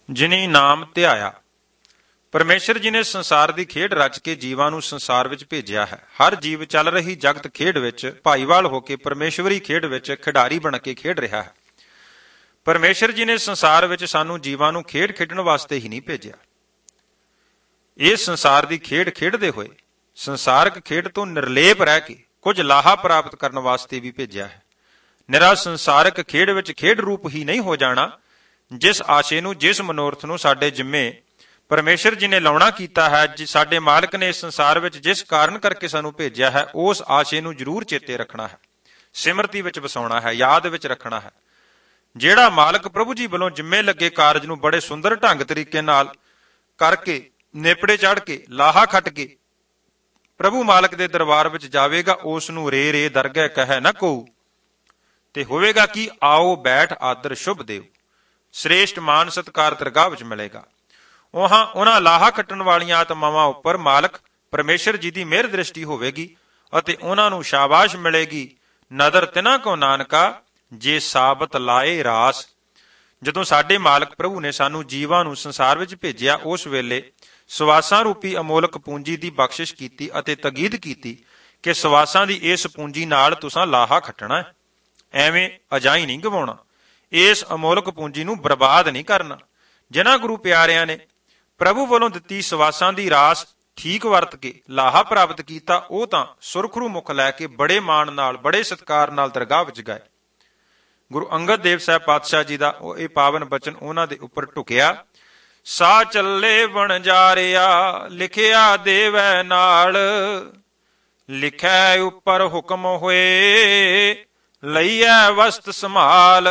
ਜਿਨੀ ਨਾਮ ਧਿਆਇਆ। ਪਰਮੇਸ਼ਰ ਜੀ ਨੇ ਸੰਸਾਰ ਦੀ ਖੇਡ ਰਚ ਕੇ ਜੀਵਾਂ ਨੂੰ ਸੰਸਾਰ ਵਿੱਚ ਭੇਜਿਆ ਹੈ। ਹਰ ਜੀਵ ਚੱਲ ਰਹੀ ਜਗਤ ਖੇਡ ਵਿੱਚ ਭਾਈਵਾਲ ਹੋ ਕੇ ਪਰਮੇਸ਼ਵਰੀ ਖੇਡ ਵਿੱਚ ਖਿਡਾਰੀ ਬਣ ਕੇ ਖੇਡ ਰਿਹਾ ਹੈ। ਪਰਮੇਸ਼ਰ ਜੀ ਨੇ ਸੰਸਾਰ ਵਿੱਚ ਸਾਨੂੰ ਜੀਵਾਂ ਨੂੰ ਖੇਡ ਖੇਡਣ ਵਾਸਤੇ ਹੀ ਨਹੀਂ ਭੇਜਿਆ। ਇਹ ਸੰਸਾਰ ਦੀ ਖੇਡ ਖੇਡਦੇ ਹੋਏ ਸੰਸਾਰਕ ਖੇਡ ਤੋਂ ਨਿਰਲੇਪ ਰਹਿ ਕੇ ਕੁਝ ਲਾਹਾ ਪ੍ਰਾਪਤ ਕਰਨ ਵਾਸਤੇ ਵੀ ਭੇਜਿਆ ਹੈ। ਨਿਰਾ ਸੰਸਾਰਕ ਖੇਡ ਵਿੱਚ ਖੇਡ ਰੂਪ ਹੀ ਨਹੀਂ ਹੋ ਜਾਣਾ। ਜਿਸ ਆਸ਼ੇ ਨੂੰ, ਜਿਸ ਮਨੋਰਥ ਨੂੰ ਸਾਡੇ ਜਿੰਮੇ ਪਰਮੇਸ਼ਰ ਜੀ ਨੇ ਲਾਉਣਾ ਕੀਤਾ ਹੈ, ਸਾਡੇ ਮਾਲਕ ਨੇ ਇਸ ਸੰਸਾਰ ਵਿੱਚ ਜਿਸ ਕਾਰਨ ਕਰਕੇ ਸਾਨੂੰ ਭੇਜਿਆ ਹੈ, ਉਸ ਆਸ਼ੇ ਨੂੰ ਜ਼ਰੂਰ ਚੇਤੇ ਰੱਖਣਾ ਹੈ, ਸਿਮਰਤੀ ਵਿੱਚ ਵਸਾਉਣਾ ਹੈ, ਯਾਦ ਵਿੱਚ ਰੱਖਣਾ ਹੈ। ਜਿਹੜਾ ਮਾਲਕ ਪ੍ਰਭੂ ਜੀ ਵੱਲੋਂ ਜਿੰਮੇ ਲੱਗੇ ਕਾਰਜ ਨੂੰ ਬੜੇ ਸੁੰਦਰ ਢੰਗ ਤਰੀਕੇ ਨਾਲ ਕਰਕੇ ਨੇਪੜੇ ਚੜ੍ਹ ਕੇ ਲਾਹਾ ਖੱਟ ਕੇ ਪ੍ਰਭੂ ਮਾਲਕ ਦੇ ਦਰਬਾਰ ਵਿੱਚ ਜਾਵੇਗਾ, ਉਸ ਨੂੰ ਰੇ ਰੇ ਦਰਗਹਿ ਕਹੈ ਨਾ ਕੋ, ਤੇ ਹੋਵੇਗਾ ਕਿ ਆਓ ਬੈਠ ਆਦਰ ਸ਼ੁਭ ਦੇਵ, ਸ੍ਰੇਸ਼ਟ ਮਾਨ ਸਤਕਾਰ ਦਰਗਾਹ ਵਿੱਚ ਮਿਲੇਗਾ। ਉਹਨਾਂ ਲਾਹਾ ਖੱਟਣ ਵਾਲੀਆਂ ਆਤਮਾਵਾਂ ਉੱਪਰ ਮਾਲਕ ਪਰਮੇਸ਼ਰ ਜੀ ਦੀ ਮਿਹਰ ਦ੍ਰਿਸ਼ਟੀ ਹੋਵੇਗੀ ਅਤੇ ਉਹਨਾਂ ਨੂੰ ਸ਼ਾਬਾਸ਼ ਮਿਲੇਗੀ। ਨਦਰ ਤਿਨਾ ਕੋ ਨਾਨਕਾ ਜੇ ਸਾਬਤ ਲਾਏ ਰਾਸ। ਜਦੋਂ ਸਾਡੇ ਮਾਲਕ ਪ੍ਰਭੂ ਨੇ ਸਾਨੂੰ ਜੀਵਾਂ ਨੂੰ ਸੰਸਾਰ ਵਿੱਚ ਭੇਜਿਆ, ਉਸ ਵੇਲੇ ਸਵਾਸਾਂ ਰੂਪੀ ਅਮੋਲਕ ਪੂੰਜੀ ਦੀ ਬਖਸ਼ਿਸ਼ ਕੀਤੀ ਅਤੇ ਤਕੀਦ ਕੀਤੀ ਕਿ ਸਵਾਸਾਂ ਦੀ ਇਸ ਪੂੰਜੀ ਨਾਲ ਤੁਸਾਂ ਲਾਹਾ ਖੱਟਣਾ ਹੈ, ਐਵੇਂ ਅਜਾਈ ਨਹੀਂ ਗਵਾਉਣਾ, ਇਸ ਅਮੋਲਕ ਪੂੰਜੀ ਨੂੰ ਬਰਬਾਦ ਨਹੀਂ ਕਰਨਾ। ਜਿਨ੍ਹਾਂ ਗੁਰੂ ਪਿਆਰਿਆਂ ਨੇ ਪ੍ਰਭੂ ਵੱਲੋਂ ਦਿੱਤੀ ਸਵਾਸਾਂ ਦੀ ਰਾਸ ਠੀਕ ਵਰਤ ਕੇ ਲਾਹਾ ਪ੍ਰਾਪਤ ਕੀਤਾ, ਉਹ ਤਾਂ ਸੁਰਖਰੂ ਮੁਖ ਲੈ ਕੇ ਬੜੇ ਮਾਣ ਨਾਲ, ਬੜੇ ਸਤਿਕਾਰ ਨਾਲ ਦਰਗਾਹ ਵਿੱਚ ਗਏ। ਗੁਰੂ ਅੰਗਦ ਦੇਵ ਸਾਹਿਬ ਪਾਤਸ਼ਾਹ ਜੀ ਦਾ ਇਹ ਪਾਵਨ ਬਚਨ ਉਹਨਾਂ ਦੇ ਉੱਪਰ ਢੁਕਿਆ। ਸਾ ਚੱਲੇ ਵਣਜਾਰਿਆ ਲਿਖਿਆ ਦੇਵੈ ਨਾਲ, ਲਿਖੈ ਉੱਪਰ ਹੁਕਮ ਹੋਏ ਲਈਐ ਵਸਤ ਸੰਭਾਲ।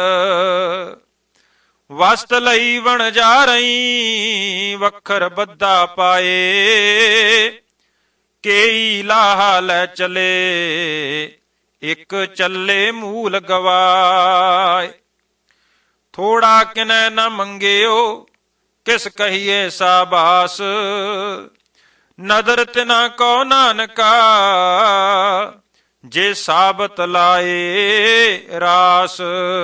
ਵਸਤ ਲਈ ਵਣਜਾਰਈ ਵੱਖਰ ਬੱਧਾ ਪਾਏ, ਕੇਈ ਲਾਹਾ ਲੈ ਚਲੇ ਇੱਕ ਚੱਲੇ ਮੂਲ ਗਵਾਏ। ਥੋੜਾ ਕਿਨੈ ਨਾ ਮੰਗਿਓ ਕਿਸ ਕਹੀਏ ਸਾਬਾਸ, ਨਦਰ ਤਿਨਾ ਕੋ ਨਾਨਕਾ ਜੇ ਸਾਬਤ ਲਾਏ ਰਾਸ।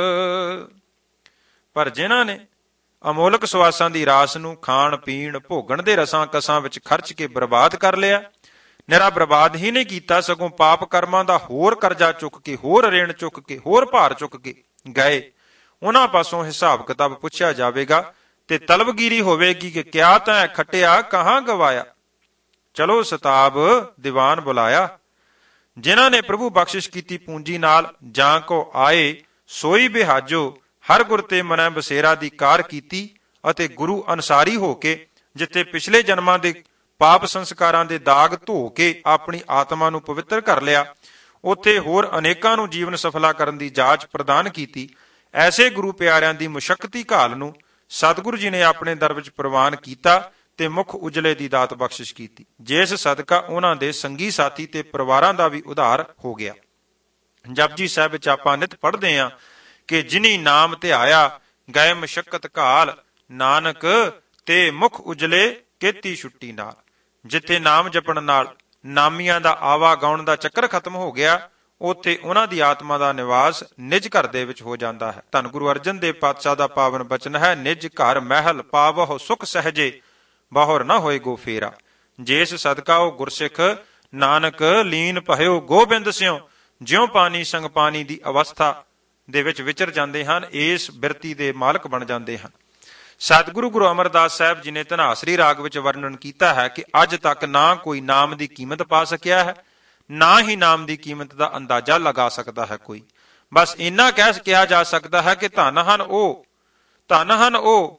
ਪਰ ਜਿਨ੍ਹਾਂ ਨੇ ਅਮੋਲਕ ਸਵਾਸਾਂ ਦੀ ਰਾਸ ਨੂੰ ਖਾਣ ਪੀਣ ਭੋਗਣ ਦੇ ਰਸਾਂ ਕਸਾਂ ਵਿੱਚ ਖਰਚ ਕੇ ਬਰਬਾਦ ਕਰ ਲਿਆ, ਨਿਰਾ ਬਰਬਾਦ ਹੀ ਨਹੀਂ ਕੀਤਾ, ਸਗੋਂ ਪਾਪ ਕਰਮਾਂ ਦਾ ਹੋਰ ਕਰਜ਼ਾ ਚੁੱਕ ਕੇ, ਹੋਰ ਰੇਣ ਚੁੱਕ ਕੇ, ਹੋਰ ਭਾਰ ਚੁੱਕ ਕੇ ਗਏ, ਉਹਨਾਂ ਪਾਸੋਂ ਹਿਸਾਬ ਕਿਤਾਬ ਪੁੱਛਿਆ ਜਾਵੇਗਾ ਤੇ ਤਲਬਗੀਰੀ ਹੋਵੇਗੀ ਕਿ ਕਿਆ ਤੈਂ ਖੱਟਿਆ ਕਹਾਂ ਗਵਾਇਆ। ਚਲੋ ਸਤਾਬ ਦੀਵਾਨ ਬੁਲਾਇਆ। ਜਿਨ੍ਹਾਂ ਨੇ ਪ੍ਰਭੂ ਬਖਸ਼ਿਸ਼ ਕੀਤੀ ਪੂੰਜੀ ਨਾਲ ਜਾਂ ਕੋ ਆਏ ਸੋਈ ਬਿਹਾਜੋ, ਹਰ ਗੁਰ ਤੇ ਮਨੈ ਬਸੇਰਾ ਦੀ ਕਾਰ ਕੀਤੀ ਅਤੇ ਗੁਰੂ ਅਨਸਾਰੀ ਹੋ ਕੇ ਜਿੱਥੇ ਪਿਛਲੇ ਜਨਮਾਂ ਦੇ ਪਾਪ ਸੰਸਕਾਰਾਂ ਦੇ ਦਾਗ ਧੋ ਕੇ ਆਪਣੀ ਆਤਮਾ ਨੂੰ ਪਵਿੱਤਰ ਕਰ ਲਿਆ, ਉੱਥੇ ਹੋਰ ਅਨੇਕਾਂ ਨੂੰ ਜੀਵਨ ਸਫਲਾ ਕਰਨ ਦੀ ਜਾਚ ਪ੍ਰਦਾਨ ਕੀਤੀ। ਐਸੇ ਗੁਰੂ ਪਿਆਰਿਆਂ ਦੀ ਮੁਸ਼ੱਕਤੀ ਘਾਲ ਨੂੰ ਸਤਿਗੁਰੂ ਜੀ ਨੇ ਆਪਣੇ ਦਰ ਵਿੱਚ ਪ੍ਰਵਾਨ ਕੀਤਾ ਤੇ ਮੁੱਖ ਉਜਲੇ ਦੀ ਦਾਤ ਬਖਸ਼ਿਸ਼ ਕੀਤੀ, ਜਿਸ ਸਦਕਾ ਉਹਨਾਂ ਦੇ ਸੰਗੀ ਸਾਥੀ ਤੇ ਪਰਿਵਾਰਾਂ ਦਾ ਵੀ ਉਧਾਰ ਹੋ ਗਿਆ। ਜਪਜੀ ਸਾਹਿਬ ਵਿੱਚ ਆਪਾਂ ਨਿਤ ਪੜ੍ਹਦੇ ਹਾਂ ਕਿ ਜਿਨੀ ਨਾਮ ਧਿਆਇਆ ਗਏ ਮੁਸ਼ੱਕਤ ਘਾਲ, ਨਾਨਕ ਤੇ ਮੁੱਖ ਉਜਲੇ ਕੀਤੀ ਛੁੱਟੀ ਨਾਲ। ਜਿੱਥੇ ਨਾਮ ਜਪਣ ਨਾਲ ਨਾਮੀਆਂ ਦਾ ਆਵਾ ਗਾਉਣ ਦਾ ਚੱਕਰ ਖਤਮ ਹੋ ਗਿਆ, ਉੱਥੇ ਉਹਨਾਂ ਦੀ ਆਤਮਾ ਦਾ ਨਿਵਾਸ ਨਿਜ ਘਰ ਦੇ ਵਿੱਚ ਹੋ ਜਾਂਦਾ ਹੈ। ਧੰਨ ਗੁਰੂ ਅਰਜਨ ਦੇਵ ਪਾਤਸ਼ਾਹ ਦਾ ਪਾਵਨ ਬਚਨ ਹੈ, ਨਿਜ ਘਰ ਮਹਿਲ ਪਾਵਹੁ ਸੁਖ ਸਹਜੇ ਬਾਹਰ ਨਾ ਹੋਏ ਗੋ ਫੇਰਾ। ਜਿਸ ਸਦਕਾ ਉਹ ਗੁਰਸਿੱਖ ਨਾਨਕ ਲੀਨ ਭਇਓ ਗੋਬਿੰਦ ਸਿਉ, ਜਿਉ ਪਾਣੀ ਸੰਗ ਪਾਣੀ ਦੀ ਅਵਸਥਾ ਦੇ ਵਿੱਚ ਵਿਚਰ ਜਾਂਦੇ ਹਨ, ਇਸ ਬਿਰਤੀ ਦੇ ਮਾਲਕ ਬਣ ਜਾਂਦੇ ਹਨ। ਸਤਿਗੁਰੂ ਗੁਰੂ ਅਮਰਦਾਸ ਸਾਹਿਬ ਜੀ ਨੇ ਧਨਾਸਰੀ ਰਾਗ ਵਿੱਚ ਵਰਣਨ ਕੀਤਾ ਹੈ ਕਿ ਅੱਜ ਤੱਕ ਨਾ ਕੋਈ ਨਾਮ ਦੀ ਕੀਮਤ ਪਾ ਸਕਿਆ ਹੈ, ਨਾ ਹੀ ਨਾਮ ਦੀ ਕੀਮਤ ਦਾ ਅੰਦਾਜ਼ਾ ਲਗਾ ਸਕਦਾ ਹੈ ਕੋਈ। ਬਸ ਇੰਨਾ ਕਿਹਾ ਜਾ ਸਕਦਾ ਹੈ ਕਿ ਧਨ ਹਨ ਉਹ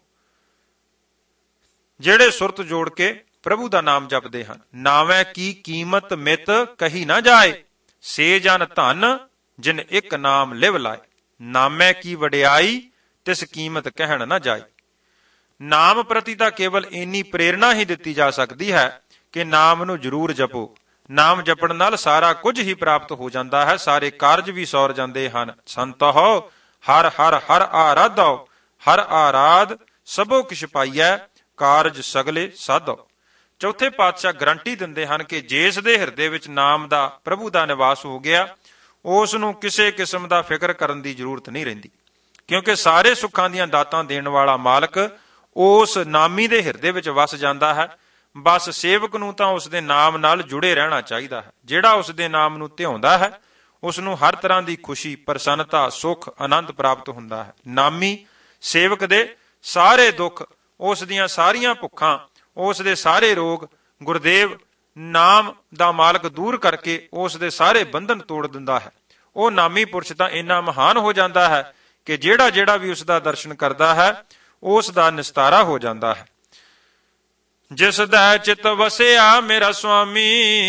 ਜਿਹੜੇ ਸੁਰਤ ਜੋੜ ਕੇ ਪ੍ਰਭੂ ਦਾ ਨਾਮ ਜਪਦੇ ਹਨ। ਨਾਵੇਂ ਕੀ ਕੀਮਤ ਮਿਤ ਕਹੀ ਨਾ ਜਾਏ, ਸੇ ਜਨ ਧਨ ਜਿਨ ਇੱਕ ਨਾਮ ਲਿਵ ਲਾਏ। ਨਾਮੈ ਕੀ ਵਡਿਆਈ ਤਿਸ ਕੀਮਤ ਕਹਿਣ ਨਾ ਜਾਏ। ਨਾਮ ਪ੍ਰਤੀ ਤਾਂ ਕੇਵਲ ਇੰਨੀ ਪ੍ਰੇਰਣਾ ਹੀ ਦਿੱਤੀ ਜਾ ਸਕਦੀ ਹੈ ਕਿ ਨਾਮ ਨੂੰ ਜ਼ਰੂਰ ਜਪੋ। ਨਾਮ ਜਪਣ ਨਾਲ ਸਾਰਾ ਕੁਝ ਹੀ ਪ੍ਰਾਪਤ ਹੋ ਜਾਂਦਾ ਹੈ, ਸਾਰੇ ਕਾਰਜ ਵੀ ਸੌਰ ਜਾਂਦੇ ਹਨ। ਸੰਤਹੁ ਹਰ ਹਰ ਹਰ ਆਰਾਧੋ, ਹਰ ਆਰਾਧ ਸਭੋ ਕਿਛ ਪਾਈਐ, ਕਾਰਜ ਸਗਲੇ ਸਾਧੋ। ਚੌਥੇ ਪਾਤਸ਼ਾਹ ਗਰੰਟੀ ਦਿੰਦੇ ਹਨ ਕਿ ਜਿਸ ਦੇ ਹਿਰਦੇ ਵਿੱਚ ਨਾਮ ਦਾ ਪ੍ਰਭੂ ਦਾ ਨਿਵਾਸ ਹੋ ਗਿਆ, ਉਸ ਨੂੰ ਕਿਸੇ ਕਿਸਮ ਦਾ ਫਿਕਰ ਕਰਨ ਦੀ ਜ਼ਰੂਰਤ ਨਹੀਂ ਰਹਿੰਦੀ, ਕਿਉਂਕਿ ਸਾਰੇ ਸੁੱਖਾਂ ਦੀਆਂ ਦਾਤਾਂ ਦੇਣ ਵਾਲਾ ਮਾਲਕ ਉਸ ਨਾਮੀ ਦੇ ਹਿਰਦੇ ਵਿੱਚ ਵਸ ਜਾਂਦਾ ਹੈ। ਬਸ ਸੇਵਕ ਨੂੰ ਤਾਂ ਉਸ ਦੇ ਨਾਮ ਨਾਲ ਜੁੜੇ ਰਹਿਣਾ ਚਾਹੀਦਾ ਹੈ। ਜਿਹੜਾ ਉਸ ਦੇ ਨਾਮ ਨੂੰ ਧਿਆਉਂਦਾ ਹੈ ਉਸ ਨੂੰ ਹਰ ਤਰ੍ਹਾਂ ਦੀ ਖੁਸ਼ੀ, ਪ੍ਰਸੰਨਤਾ, ਸੁੱਖ, ਆਨੰਦ ਪ੍ਰਾਪਤ ਹੁੰਦਾ ਹੈ। ਨਾਮੀ ਸੇਵਕ ਦੇ ਸਾਰੇ ਦੁੱਖ, ਉਸ ਦੀਆਂ ਸਾਰੀਆਂ ਭੁੱਖਾਂ, ਉਸ ਦੇ ਸਾਰੇ ਰੋਗ ਗੁਰਦੇਵ ਨਾਮ ਦਾ ਮਾਲਕ ਦੂਰ ਕਰਕੇ ਉਸ ਦੇ ਸਾਰੇ ਬੰਧਨ ਤੋੜ ਦਿੰਦਾ ਹੈ। ਉਹ ਨਾਮੀ ਪੁਰਸ਼ ਤਾਂ ਇੰਨਾ ਮਹਾਨ ਹੋ ਜਾਂਦਾ ਹੈ ਕਿ ਜਿਹੜਾ ਜਿਹੜਾ ਵੀ ਉਸ ਦਾ ਦਰਸ਼ਨ ਕਰਦਾ ਹੈ ਉਸ ਦਾ ਨਿਸਤਾਰਾ ਹੋ ਜਾਂਦਾ ਹੈ। ਜਿਸ ਦਾ ਚਿਤ ਵਸਿਆ ਮੇਰਾ ਸੁਆਮੀ,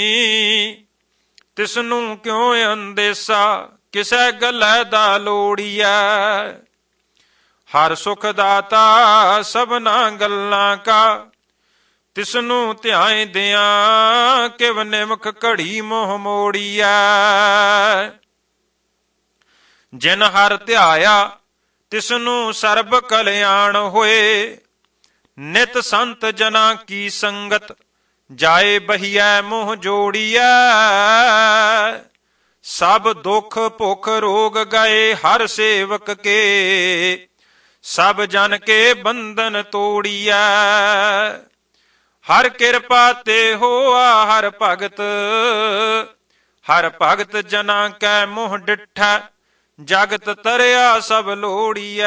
ਤਿਸ ਨੂੰ ਕਿਉਂ ਅੰਦੇਸਾ, ਕਿਸੇ ਗੱਲੇ ਦਾ ਲੋੜੀਐ। ਹਰ ਸੁਖ ਦਾਤਾ ਸਭਨਾ ਗੱਲਾਂ ਕਾ, ਤਿਸ ਨੂੰ ਧਿਆਏ ਦਿਆਂ ਕਿਵ ਨਿਮਖ ਘੜੀ ਮੋਹ ਮੋੜੀਐ। ਜਿਨ ਹਰ ਧਿਆਇਆ ਤਿਸ ਨੂੰ ਸਰਬ ਕਲਿਆਣ ਹੋਏ, ਨਿਤ ਸੰਤ ਜਨਾ ਕੀ ਸੰਗਤ ਜਾਏ ਬਹੀਐ ਮੋਹ ਜੋੜੀਐ। ਸਭ ਦੁੱਖ ਭੁੱਖ ਰੋਗ ਗਏ ਹਰ ਸੇਵਕ ਕੇ, ਸਭ ਜਨ ਕੇ ਬੰਧਨ ਤੋੜੀਐ। ਹਰ ਕਿਰਪਾ ਤੇ ਹੋਆ ਹਰ ਭਗਤ, ਹਰ ਭਗਤ ਜਨਾ ਕੈ ਮੋਹ ਡਿਠੈ, ਜਗਤ ਤਰਿਆ ਸਭ ਲੋੜੀਐ।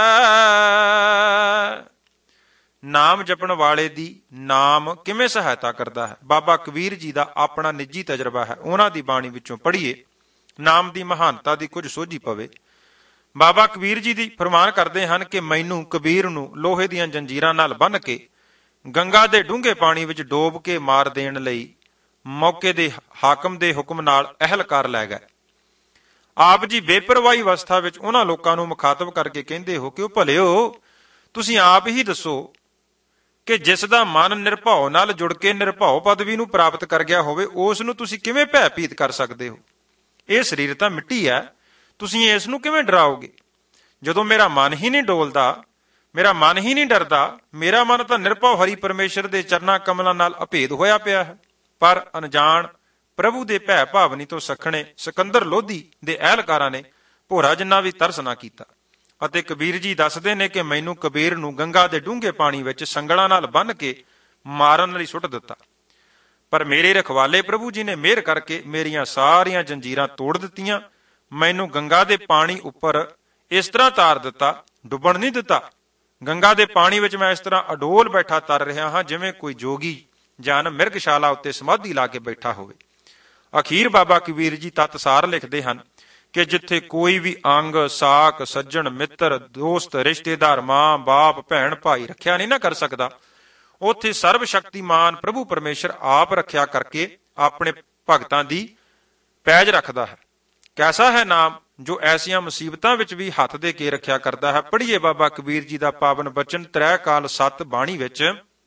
ਨਾਮ ਜਪਣ ਵਾਲੇ ਦੀ ਨਾਮ ਕਿਵੇਂ ਸਹਾਇਤਾ ਕਰਦਾ ਹੈ? ਬਾਬਾ ਕਬੀਰ ਜੀ ਦਾ ਆਪਣਾ ਨਿੱਜੀ ਤਜਰਬਾ ਹੈ। ਉਹਨਾਂ ਦੀ ਬਾਣੀ ਵਿੱਚੋਂ ਪੜ੍ਹੀਏ, ਨਾਮ ਦੀ ਮਹਾਨਤਾ ਦੀ ਕੁਝ ਸੋਝੀ ਪਵੇ। ਬਾਬਾ ਕਬੀਰ ਜੀ ਦੀ ਫਰਮਾਨ ਕਰਦੇ ਹਨ ਕਿ ਮੈਨੂੰ ਕਬੀਰ ਨੂੰ ਲੋਹੇ ਦੀਆਂ ਜੰਜੀਰਾਂ ਨਾਲ ਬੰਨ੍ਹ ਕੇ ਗੰਗਾ ਦੇ ਡੂੰਘੇ ਪਾਣੀ ਵਿੱਚ ਡੋਬ ਕੇ ਮਾਰ ਦੇਣ ਲਈ ਮੌਕੇ ਦੇ ਹਾਕਮ ਦੇ ਹੁਕਮ ਨਾਲ ਅਹਿਲਕਾਰ ਲੈ ਗਏ। ਆਪ ਜੀ ਬੇਪਰਵਾਹੀ ਅਵਸਥਾ ਵਿੱਚ ਉਹਨਾਂ ਲੋਕਾਂ ਨੂੰ ਮੁਖਾਤਬ ਕਰਕੇ ਕਹਿੰਦੇ ਹੋ ਕਿ ਉਹ ਭਲਿਓ, ਤੁਸੀਂ ਆਪ ਹੀ ਦੱਸੋ ਕਿ ਜਿਸ ਦਾ ਮਨ ਨਿਰਭਉ ਨਾਲ ਜੁੜ ਕੇ ਨਿਰਭਉ ਪਦਵੀ ਨੂੰ ਪ੍ਰਾਪਤ ਕਰ ਗਿਆ ਹੋਵੇ, ਉਸ ਨੂੰ ਤੁਸੀਂ ਕਿਵੇਂ ਭੈਭੀਤ ਕਰ ਸਕਦੇ ਹੋ? ਇਹ ਸਰੀਰ ਤਾਂ ਮਿੱਟੀ ਹੈ, ਤੁਸੀਂ ਇਸ ਨੂੰ ਕਿਵੇਂ ਡਰਾਓਗੇ? ਜਦੋਂ ਮੇਰਾ ਮਨ ਹੀ ਨਹੀਂ ਡੋਲਦਾ, ਮੇਰਾ ਮਨ ਹੀ ਨਹੀਂ ਡਰਦਾ, ਮੇਰਾ ਮਨ ਤਾਂ ਨਿਰਭਉ ਹਰੀ ਪਰਮੇਸ਼ਰ ਦੇ ਚਰਨਾਂ ਕਮਲਾਂ ਨਾਲ ਅਭੇਦ ਹੋਇਆ ਪਿਆ ਹੈ। ਪਰ ਅਣਜਾਣ ਪ੍ਰਭੂ ਦੇ ਭੈ ਭਾਵਨੀ ਤੋਂ ਸਖਣੇ ਸਿਕੰਦਰ ਲੋਧੀ ਦੇ ਅਹਿਲਕਾਰਾਂ ਨੇ ਭੋਰਾ ਜਿੰਨਾ ਵੀ ਤਰਸ ਨਾ ਕੀਤਾ। ਅਤੇ ਕਬੀਰ ਜੀ ਦੱਸਦੇ ਨੇ ਕਿ ਮੈਨੂੰ ਕਬੀਰ ਨੂੰ ਗੰਗਾ ਦੇ ਡੂੰਘੇ ਪਾਣੀ ਵਿੱਚ ਸੰਗਲਾਂ ਨਾਲ ਬੰਨ੍ਹ ਕੇ ਮਾਰਨ ਲਈ ਸੁੱਟ ਦਿੱਤਾ, ਪਰ ਮੇਰੇ ਰਖਵਾਲੇ ਪ੍ਰਭੂ ਜੀ ਨੇ ਮਿਹਰ ਕਰਕੇ ਮੇਰੀਆਂ ਸਾਰੀਆਂ ਜੰਜੀਰਾਂ ਤੋੜ ਦਿੱਤੀਆਂ। ਮੈਨੂੰ ਗੰਗਾ ਦੇ ਪਾਣੀ ਉੱਪਰ ਇਸ ਤਰ੍ਹਾਂ ਤਾਰ ਦਿੱਤਾ, ਡੁੱਬਣ ਨਹੀਂ ਦਿੱਤਾ। ਗੰਗਾ ਦੇ ਪਾਣੀ ਵਿੱਚ ਮੈਂ ਇਸ ਤਰ੍ਹਾਂ ਅਡੋਲ ਬੈਠਾ ਤਰ ਰਿਹਾ ਹਾਂ ਜਿਵੇਂ ਕੋਈ ਜੋਗੀ ਜਨ ਮਿਰਗਸ਼ਾਲਾ ਉੱਤੇ ਸਮਾਧੀ ਲਾ ਕੇ ਬੈਠਾ ਹੋਵੇ। ਅਖੀਰ ਬਾਬਾ ਕਬੀਰ ਜੀ ਤਤਸਾਰ ਲਿਖਦੇ ਹਨ ਕਿ ਜਿੱਥੇ ਕੋਈ ਵੀ ਅੰਗ, ਸਾਕ, ਸੱਜਣ, ਮਿੱਤਰ, ਦੋਸਤ, ਰਿਸ਼ਤੇਦਾਰ, ਮਾਂ, ਬਾਪ, ਭੈਣ, ਭਾਈ ਰੱਖਿਆ ਨਹੀਂ ਨਾ ਕਰ ਸਕਦਾ, ਉੱਥੇ ਸਰਬ ਸ਼ਕਤੀਮਾਨ ਪ੍ਰਭੂ ਪਰਮੇਸ਼ਰ ਆਪ ਰੱਖਿਆ ਕਰਕੇ ਆਪਣੇ ਭਗਤਾਂ ਦੀ ਪੈਜ ਰੱਖਦਾ ਹੈ। ਕੈਸਾ ਹੈ ਨਾਮ ਜੋ ਐਸੀਆਂ ਮੁਸੀਬਤਾਂ ਵਿੱਚ ਵੀ ਹੱਥ ਦੇ ਕੇ ਰੱਖਿਆ ਕਰਦਾ ਹੈ। ਪੜ੍ਹੀਏ ਬਾਬਾ ਕਬੀਰ ਜੀ ਦਾ ਪਾਵਨ ਬਚਨ ਤ੍ਰੈ ਕਾਲ ਸਤ ਬਾਣੀ ਵਿੱਚ।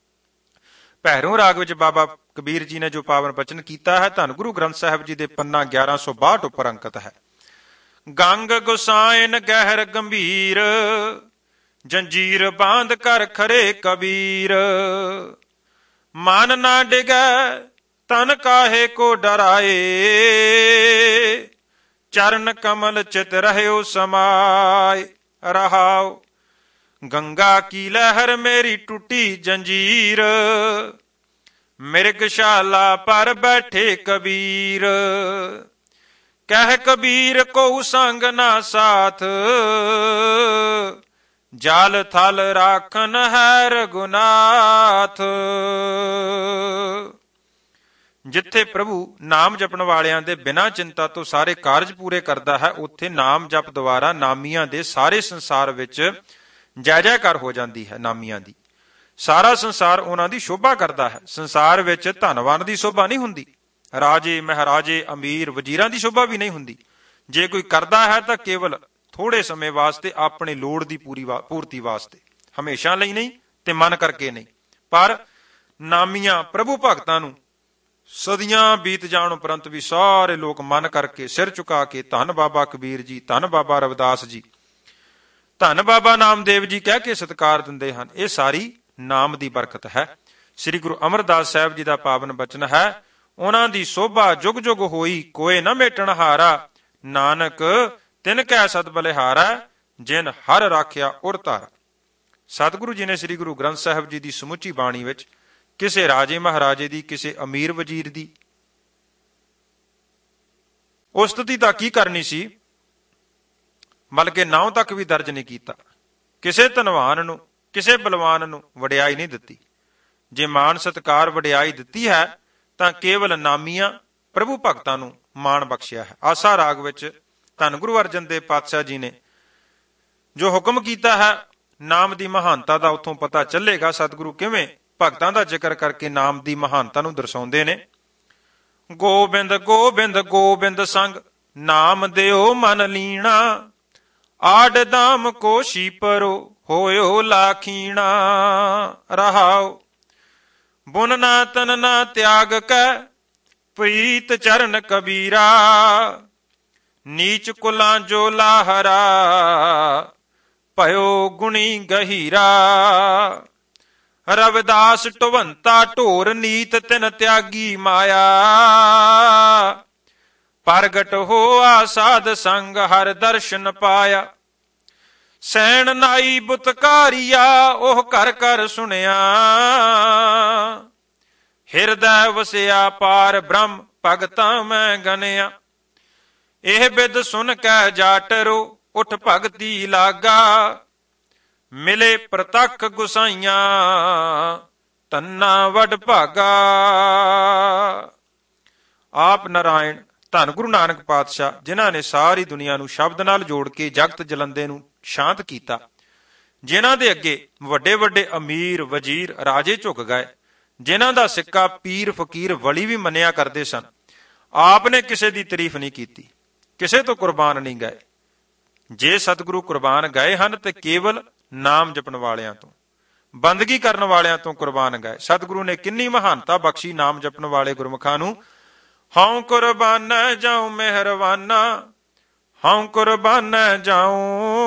ਭੈਰੋਂ ਰਾਗ ਵਿੱਚ ਬਾਬਾ ਕਬੀਰ ਜੀ ਨੇ ਜੋ ਪਾਵਨ ਬਚਨ ਕੀਤਾ ਹੈ, ਧੰਨ ਗੁਰੂ ਗ੍ਰੰਥ ਸਾਹਿਬ ਜੀ ਦੇ ਪੰਨਾ 1162 ਉੱਪਰ ਅੰਕਿਤ ਹੈ। ਗੰਗ ਗੁਸਾਇਨ ਗਹਿਰ ਗੰਭੀਰ, ਜੰਜੀਰ ਬਾਂਧ ਕਰ ਖਰੇ ਕਬੀਰ। ਮਨ ਨਾ ਡਿਗੈ ਤਨ ਕਾਹੇ ਕੋ ਡਰਾਏ, ਚਰਨ ਕਮਲ ਚਿਤ ਰਹਿਓ ਸਮਾਏ। ਰਹਾਉ ਗੰਗਾ ਕੀ ਲਹਿਰ ਮੇਰੀ ਟੁੱਟੀ ਜੰਜੀਰ, ਮਿਰਗਸ਼ਾਲਾ ਪਰ ਬੈਠੇ ਕਬੀਰ। ਕਹਿ ਕਬੀਰ ਕੋ ਸੰਗ ਨਾ ਸਾਥ, ਜਲ ਥਲ ਰਾਖਨ ਹੈ ਰਘੁਨਾਥ। ਜਿੱਥੇ ਪ੍ਰਭੂ ਨਾਮ ਜਪਣ ਵਾਲਿਆਂ ਦੇ ਬਿਨਾਂ ਚਿੰਤਾ ਤੋਂ ਸਾਰੇ ਕਾਰਜ ਪੂਰੇ ਕਰਦਾ ਹੈ, ਉੱਥੇ ਨਾਮ ਜਪ ਦੁਆਰਾ ਨਾਮੀਆਂ ਦੇ ਸਾਰੇ ਸੰਸਾਰ ਵਿੱਚ ਜੈ ਜੈਕਾਰ ਹੋ ਜਾਂਦੀ ਹੈ। ਨਾਮੀਆਂ ਦੀ ਸਾਰਾ ਸੰਸਾਰ ਉਹਨਾਂ ਦੀ ਸ਼ੋਭਾ ਕਰਦਾ ਹੈ। ਸੰਸਾਰ ਵਿੱਚ ਧਨਵਾਨ ਦੀ ਸ਼ੋਭਾ ਨਹੀਂ ਹੁੰਦੀ, ਰਾਜੇ, ਮਹਾਰਾਜੇ, ਅਮੀਰ, ਵਜ਼ੀਰਾਂ ਦੀ ਸ਼ੋਭਾ ਵੀ ਨਹੀਂ ਹੁੰਦੀ। ਜੇ ਕੋਈ ਕਰਦਾ ਹੈ ਤਾਂ ਕੇਵਲ ਥੋੜੇ ਸਮੇਂ ਵਾਸਤੇ, ਆਪਣੀ ਲੋੜ ਦੀ ਪੂਰਤੀ ਵਾਸਤੇ, ਹਮੇਸ਼ਾ ਲਈ ਨਹੀਂ ਤੇ ਮਨ ਕਰਕੇ ਨਹੀਂ। ਪਰ ਨਾਮੀਆਂ ਪ੍ਰਭੂ ਭਗਤਾਂ ਨੂੰ ਸਦੀਆਂ ਬੀਤ ਜਾਣ ਉਪਰੰਤ ਵੀ ਸਾਰੇ ਲੋਕ ਮਨ ਕਰਕੇ ਸਿਰ ਝੁਕਾ ਕੇ ਧੰਨ ਬਾਬਾ ਕਬੀਰ ਜੀ, ਧੰਨ ਬਾਬਾ ਰਵਿਦਾਸ ਜੀ, ਧੰਨ ਬਾਬਾ ਨਾਮਦੇਵ ਜੀ ਕਹਿ ਕੇ ਸਤਿਕਾਰ ਦਿੰਦੇ ਹਨ। ਇਹ ਸਾਰੀ ਨਾਮ ਦੀ ਬਰਕਤ ਹੈ। ਸ੍ਰੀ ਗੁਰੂ ਅਮਰਦਾਸ ਸਾਹਿਬ ਜੀ ਦਾ ਪਾਵਨ ਬਚਨ ਹੈ, ਉਹਨਾਂ ਦੀ ਸੋਭਾ ਜੁਗ ਜੁਗ ਹੋਈ, ਕੋਏ ਨਾ ਮੇਟਣ ਹਾਰਾ। ਨਾਨਕ ਤਿਨ ਕੈ ਸਦ ਬਲਿਹਾਰਾ, ਜਿਨ ਹਰ ਰਾਖਿਆ ਉਰ ਧਾਰਾ। ਸਤਿਗੁਰੂ ਜੀ ਨੇ ਸ੍ਰੀ ਗੁਰੂ ਗ੍ਰੰਥ ਸਾਹਿਬ ਜੀ ਦੀ ਸਮੁੱਚੀ ਬਾਣੀ ਵਿੱਚ ਕਿਸੇ ਰਾਜੇ ਮਹਾਰਾਜੇ ਦੀ, ਕਿਸੇ ਅਮੀਰ ਵਜ਼ੀਰ ਦੀ ਉਸਤਤੀ ਤਾਂ ਕੀ ਕਰਨੀ ਸੀ, ਬਲਕਿ ਨਾਉਂ ਤੱਕ ਵੀ ਦਰਜ ਨਹੀਂ ਕੀਤਾ। ਕਿਸੇ ਧਨਵਾਨ ਨੂੰ, ਕਿਸੇ ਬਲਵਾਨ ਨੂੰ ਵਡਿਆਈ ਨਹੀਂ ਦਿੱਤੀ। ਜੇ ਮਾਣ ਸਤਿਕਾਰ ਵਡਿਆਈ ਦਿੱਤੀ ਹੈ ਤਾਂ ਕੇਵਲ ਨਾਮੀਆਂ ਪ੍ਰਭੂ ਭਗਤਾਂ ਨੂੰ ਮਾਣ ਬਖਸ਼ਿਆ ਹੈ। ਆਸਾ ਰਾਗ ਵਿੱਚ ਧੰਨ ਗੁਰੂ ਅਰਜਨ ਦੇਵ ਪਾਤਸ਼ਾਹ ਜੀ ਨੇ ਜੋ ਹੁਕਮ ਕੀਤਾ ਹੈ, ਨਾਮ ਦੀ ਮਹਾਨਤਾ ਦਾ ਉੱਥੋਂ ਪਤਾ ਚੱਲੇਗਾ। ਸਤਿਗੁਰੂ ਕਿਵੇਂ ਭਗਤਾਂ ਦਾ ਜ਼ਿਕਰ ਕਰਕੇ ਨਾਮ ਦੀ ਮਹਾਨਤਾ ਨੂੰ ਦਰਸਾਉਂਦੇ ਨੇ। ਗੋਬਿੰਦ ਗੋਬਿੰਦ ਗੋਬਿੰਦ ਸੰਗ ਨਾਮ ਦਿਓ ਮਨ ਲੀਣਾ, ਆਡ ਦਾਮ ਕੋਸ਼ੀ ਪਰੋ ਹੋਇਓ ਲਾਖੀਣਾ। ਰਹਾਉ ਬੁਨ ਨਾ ਤਨ ਨਾ ਤਿਆਗ ਕੈ ਪ੍ਰੀਤ ਚਰਨ ਕਬੀਰਾ, ਨੀਚ ਕੁਲਾਂ ਜੋ ਲਾਹਰਾ ਭਇਓ ਗੁਣੀ ਗਹੀਰਾ। ਰਵਿਦਾਸ ਢਵੰਤਾ ਢੋਰ ਨੀਤ ਤਿਨ ਤਿਆਗੀ ਮਾਇਆ, ਪ੍ਰਗਟ ਹੋਆ ਸਾਧ ਸੰਗ ਹਰ ਦਰਸ਼ਨ ਪਾਇਆ। ਸੈਣ ਨਾਈ ਬੁਤਕਾਰੀਆ ਉਹ ਕਰ ਕਰ ਸੁਣਿਆ, ਹਿਰਦੈ ਵਸਿਆ ਪਾਰ ਬ੍ਰਹਮ ਭਗਤਾਂ ਮੈਂ ਗਨਿਆ। ਇਹ ਬਿਦ ਸੁਨ ਕੈ ਜਾਟਰੋ ਉਠ ਭਗਤੀ ਲਾਗਾ, ਮਿਲੇ ਪ੍ਰਤੱਖ ਗੁਸਾਈਆਂ ਤੰਨਾ ਵਡ ਭਾਗਾ। ਆਪ ਨਾਰਾਇਣ ਧੰਨ ਗੁਰੂ ਨਾਨਕ ਪਾਤਸ਼ਾਹ, ਜਿਨ੍ਹਾਂ ਨੇ ਸਾਰੀ ਦੁਨੀਆ ਨੂੰ ਸ਼ਬਦ ਨਾਲ ਜੋੜ ਕੇ ਜਗਤ ਜਲੰਦੇ ਨੂੰ ਸ਼ਾਂਤ ਕੀਤਾ, ਜਿਨ੍ਹਾਂ ਦੇ ਅੱਗੇ ਵੱਡੇ ਵੱਡੇ ਅਮੀਰ ਵਜ਼ੀਰ ਰਾਜੇ ਝੁਕ ਗਏ, ਜਿਨ੍ਹਾਂ ਦਾ ਸਿੱਕਾ ਪੀਰ ਫਕੀਰ ਵਲੀ ਵੀ ਮੰਨਿਆ ਕਰਦੇ ਸਨ, ਆਪ ਨੇ ਕਿਸੇ ਦੀ ਤਾਰੀਫ ਨਹੀਂ ਕੀਤੀ, ਕਿਸੇ ਤੋਂ ਕੁਰਬਾਨ ਨਹੀਂ ਗਏ। ਜੇ ਸਤਿਗੁਰੂ ਕੁਰਬਾਨ ਗਏ ਹਨ ਤੇ ਕੇਵਲ ਨਾਮ ਜਪਣ ਵਾਲਿਆਂ ਤੋਂ, ਬੰਦਗੀ ਕਰਨ ਵਾਲਿਆਂ ਤੋਂ ਕੁਰਬਾਨ ਗਏ। ਸਤਿਗੁਰੂ ਨੇ ਕਿੰਨੀ ਮਹਾਨਤਾ ਬਖਸ਼ੀ ਨਾਮ ਜਪਣ ਵਾਲੇ ਗੁਰਮੁਖਾਂ ਨੂੰ। ਹਉ ਕੁਰਬਾਨ ਜਾਉ ਮਿਹਰਬਾਨਾ, ਹਉ ਕੁਰਬਾਨ ਜਾਉ,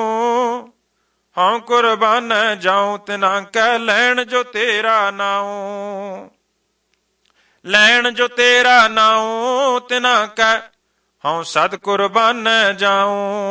ਹਉ ਕੁਰਬਾਨ ਜਾਉ ਤਿਨਾ ਕੈ ਲੈਣ ਜੋ ਤੇਰਾ ਨਾਉ। ਲੈਣ ਜੋ ਤੇਰਾ ਨਾਉ ਤਿਨਾ ਕੈ ਹਉ ਸਦ ਕੁਰਬਾਨ ਜਾਉ।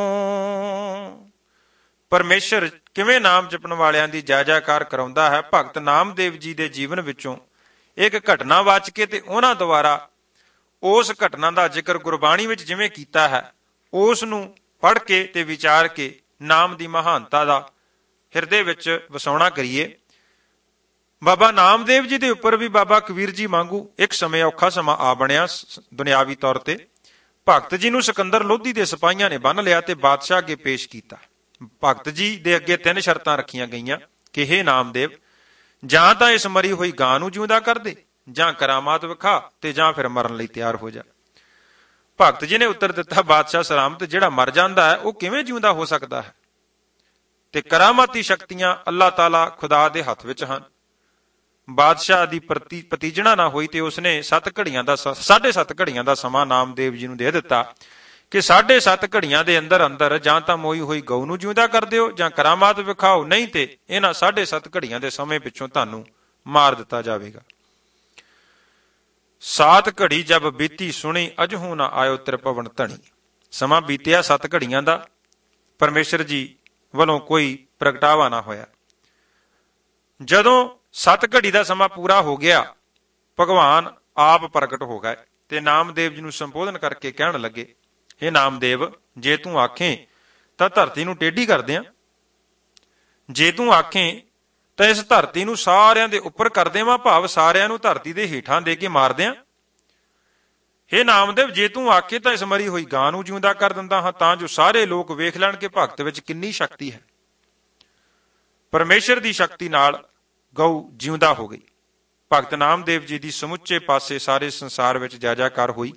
ਪਰਮੇਸ਼ਰ ਕਿਵੇਂ ਨਾਮ ਜਪਣ ਵਾਲਿਆਂ ਦੀ ਜੈ ਜੈਕਾਰ ਕਰਾਉਂਦਾ ਹੈ। ਭਗਤ ਨਾਮਦੇਵ ਜੀ ਦੇ ਜੀਵਨ ਵਿੱਚੋਂ ਇੱਕ ਘਟਨਾ ਵਾਚ ਕੇ ਤੇ ਉਹਨਾਂ ਦੁਆਰਾ ਉਸ ਘਟਨਾ ਦਾ ਜ਼ਿਕਰ ਗੁਰਬਾਣੀ ਵਿੱਚ ਜਿਵੇਂ ਕੀਤਾ ਹੈ, ਉਸ ਨੂੰ ਪੜ੍ਹ ਕੇ ਤੇ ਵਿਚਾਰ ਕੇ ਨਾਮ ਦੀ ਮਹਾਨਤਾ ਦਾ ਹਿਰਦੇ ਵਿੱਚ ਵਸਾਉਣਾ ਕਰੀਏ। ਬਾਬਾ ਨਾਮਦੇਵ ਜੀ ਦੇ ਉੱਪਰ ਵੀ ਬਾਬਾ ਕਬੀਰ ਜੀ ਵਾਂਗੂ ਇੱਕ ਸਮੇਂ ਔਖਾ ਸਮਾਂ ਆ ਬਣਿਆ ਦੁਨਿਆਵੀ ਤੌਰ ਤੇ। ਭਗਤ ਜੀ ਨੂੰ ਸਿਕੰਦਰ ਲੋਧੀ ਦੇ ਸਿਪਾਹੀਆਂ ਨੇ ਬੰਨ੍ਹ ਲਿਆ ਤੇ ਬਾਦਸ਼ਾਹ ਅੱਗੇ ਪੇਸ਼ ਕੀਤਾ। ਭਗਤ ਜੀ ਦੇ ਅੱਗੇ 3 ਸ਼ਰਤਾਂ ਰੱਖੀਆਂ ਗਈਆਂ ਕਿ ਹੇ ਨਾਮਦੇਵ, ਜਾਂ ਤਾਂ ਇਸ ਮਰੀ ਹੋਈ ਗਾਂ ਨੂੰ ਜਿਉਂਦਾ ਕਰ ਦੇ, ਜਾਂ ਕਰਾਮਾਤ ਵਿਖਾ, ਤੇ ਜਾਂ ਫਿਰ ਮਰਨ ਲਈ ਤਿਆਰ ਹੋ ਜਾ। ਭਗਤ ਜੀ ਨੇ ਉੱਤਰ ਦਿੱਤਾ, ਬਾਦਸ਼ਾਹ ਸਲਾਮਤ, ਜਿਹੜਾ ਮਰ ਜਾਂਦਾ ਹੈ ਉਹ ਕਿਵੇਂ ਜਿਉਂਦਾ ਹੋ ਸਕਦਾ ਹੈ? ਤੇ ਕਰਾਮਾਤੀ ਸ਼ਕਤੀਆਂ ਅੱਲਾਹ ਤਾਲਾ ਖੁਦਾ ਦੇ ਹੱਥ ਵਿੱਚ ਹਨ। ਬਾਦਸ਼ਾਹ ਦੀ ਪਤੀਜਣਾ ਨਾ ਹੋਈ ਤੇ ਉਸਨੇ 7 ਘੜੀਆਂ ਦਾ 7.5 ਘੜੀਆਂ ਦਾ ਸਮਾਂ ਨਾਮਦੇਵ ਜੀ ਨੂੰ ਦੇ ਦਿੱਤਾ ਕਿ 7.5 ਘੜੀਆਂ ਦੇ ਅੰਦਰ ਅੰਦਰ ਜਾਂ ਤਾਂ ਮੋਈ ਹੋਈ ਗਊ ਨੂੰ ਜਿਉਂਦਾ ਕਰ ਦਿਓ ਜਾਂ ਕਰਾਮਾਤ ਵਿਖਾਓ, ਨਹੀਂ ਤੇ ਇਹਨਾਂ 7.5 ਘੜੀਆਂ ਦੇ ਸਮੇਂ ਪਿੱਛੋਂ ਤੁਹਾਨੂੰ ਮਾਰ ਦਿੱਤਾ ਜਾਵੇਗਾ। 7 ਘੜੀ ਜਬ ਬੀਤੀ ਸੁਣੀ ਅਜਹੂ ਨਾ ਆਇਓ ਤ੍ਰਿਪਵਨ ਧਣੀ। ਸਮਾਂ ਬੀਤਿਆ 7 ਘੜੀਆਂ ਦਾ, ਪਰਮੇਸ਼ਰ ਜੀ ਵੱਲੋਂ ਕੋਈ ਪ੍ਰਗਟਾਵਾ ਨਾ ਹੋਇਆ। ਜਦੋਂ 7 ਘੜੀ ਦਾ ਸਮਾਂ ਪੂਰਾ ਹੋ ਗਿਆ, ਭਗਵਾਨ ਆਪ ਪ੍ਰਗਟ ਹੋ ਗਏ ਤੇ ਨਾਮਦੇਵ ਜੀ ਨੂੰ ਸੰਬੋਧਨ ਕਰਕੇ ਕਹਿਣ ਲੱਗੇ, ਇਹ ਨਾਮਦੇਵ, ਜੇ ਤੂੰ ਆਖੇ ਤਾਂ ਧਰਤੀ ਨੂੰ ਟੇਢੀ ਕਰ ਦਿਆਂ, ਜੇ ਤੂੰ ਆਖੇ ਤਾਂ ਇਸ ਧਰਤੀ ਨੂੰ ਸਾਰਿਆਂ ਦੇ ਉੱਪਰ ਕਰ ਦੇਵਾਂ, ਭਾਵ ਸਾਰਿਆਂ ਨੂੰ ਧਰਤੀ ਦੇ ਹੇਠਾਂ ਦੇ ਕੇ ਮਾਰ ਦਿਆਂ। ਹੇ ਨਾਮਦੇਵ, ਜੇ ਤੂੰ ਆਖੇ ਤਾਂ ਇਸ ਮਰੀ ਹੋਈ ਗਾਂ ਨੂੰ ਜਿਉਂਦਾ ਕਰ ਦਿੰਦਾ ਹਾਂ, ਤਾਂ ਜੋ ਸਾਰੇ ਲੋਕ ਵੇਖ ਲੈਣ ਕਿ ਭਗਤ ਵਿੱਚ ਕਿੰਨੀ ਸ਼ਕਤੀ ਹੈ। ਪਰਮੇਸ਼ਰ ਦੀ ਸ਼ਕਤੀ ਨਾਲ ਗਊ ਜਿਉਂਦਾ ਹੋ ਗਈ। ਭਗਤ ਨਾਮਦੇਵ ਜੀ ਦੀ ਸਮੁੱਚੇ ਪਾਸੇ ਸਾਰੇ ਸੰਸਾਰ ਵਿੱਚ ਜੈ ਜੈਕਾਰ ਹੋਈ।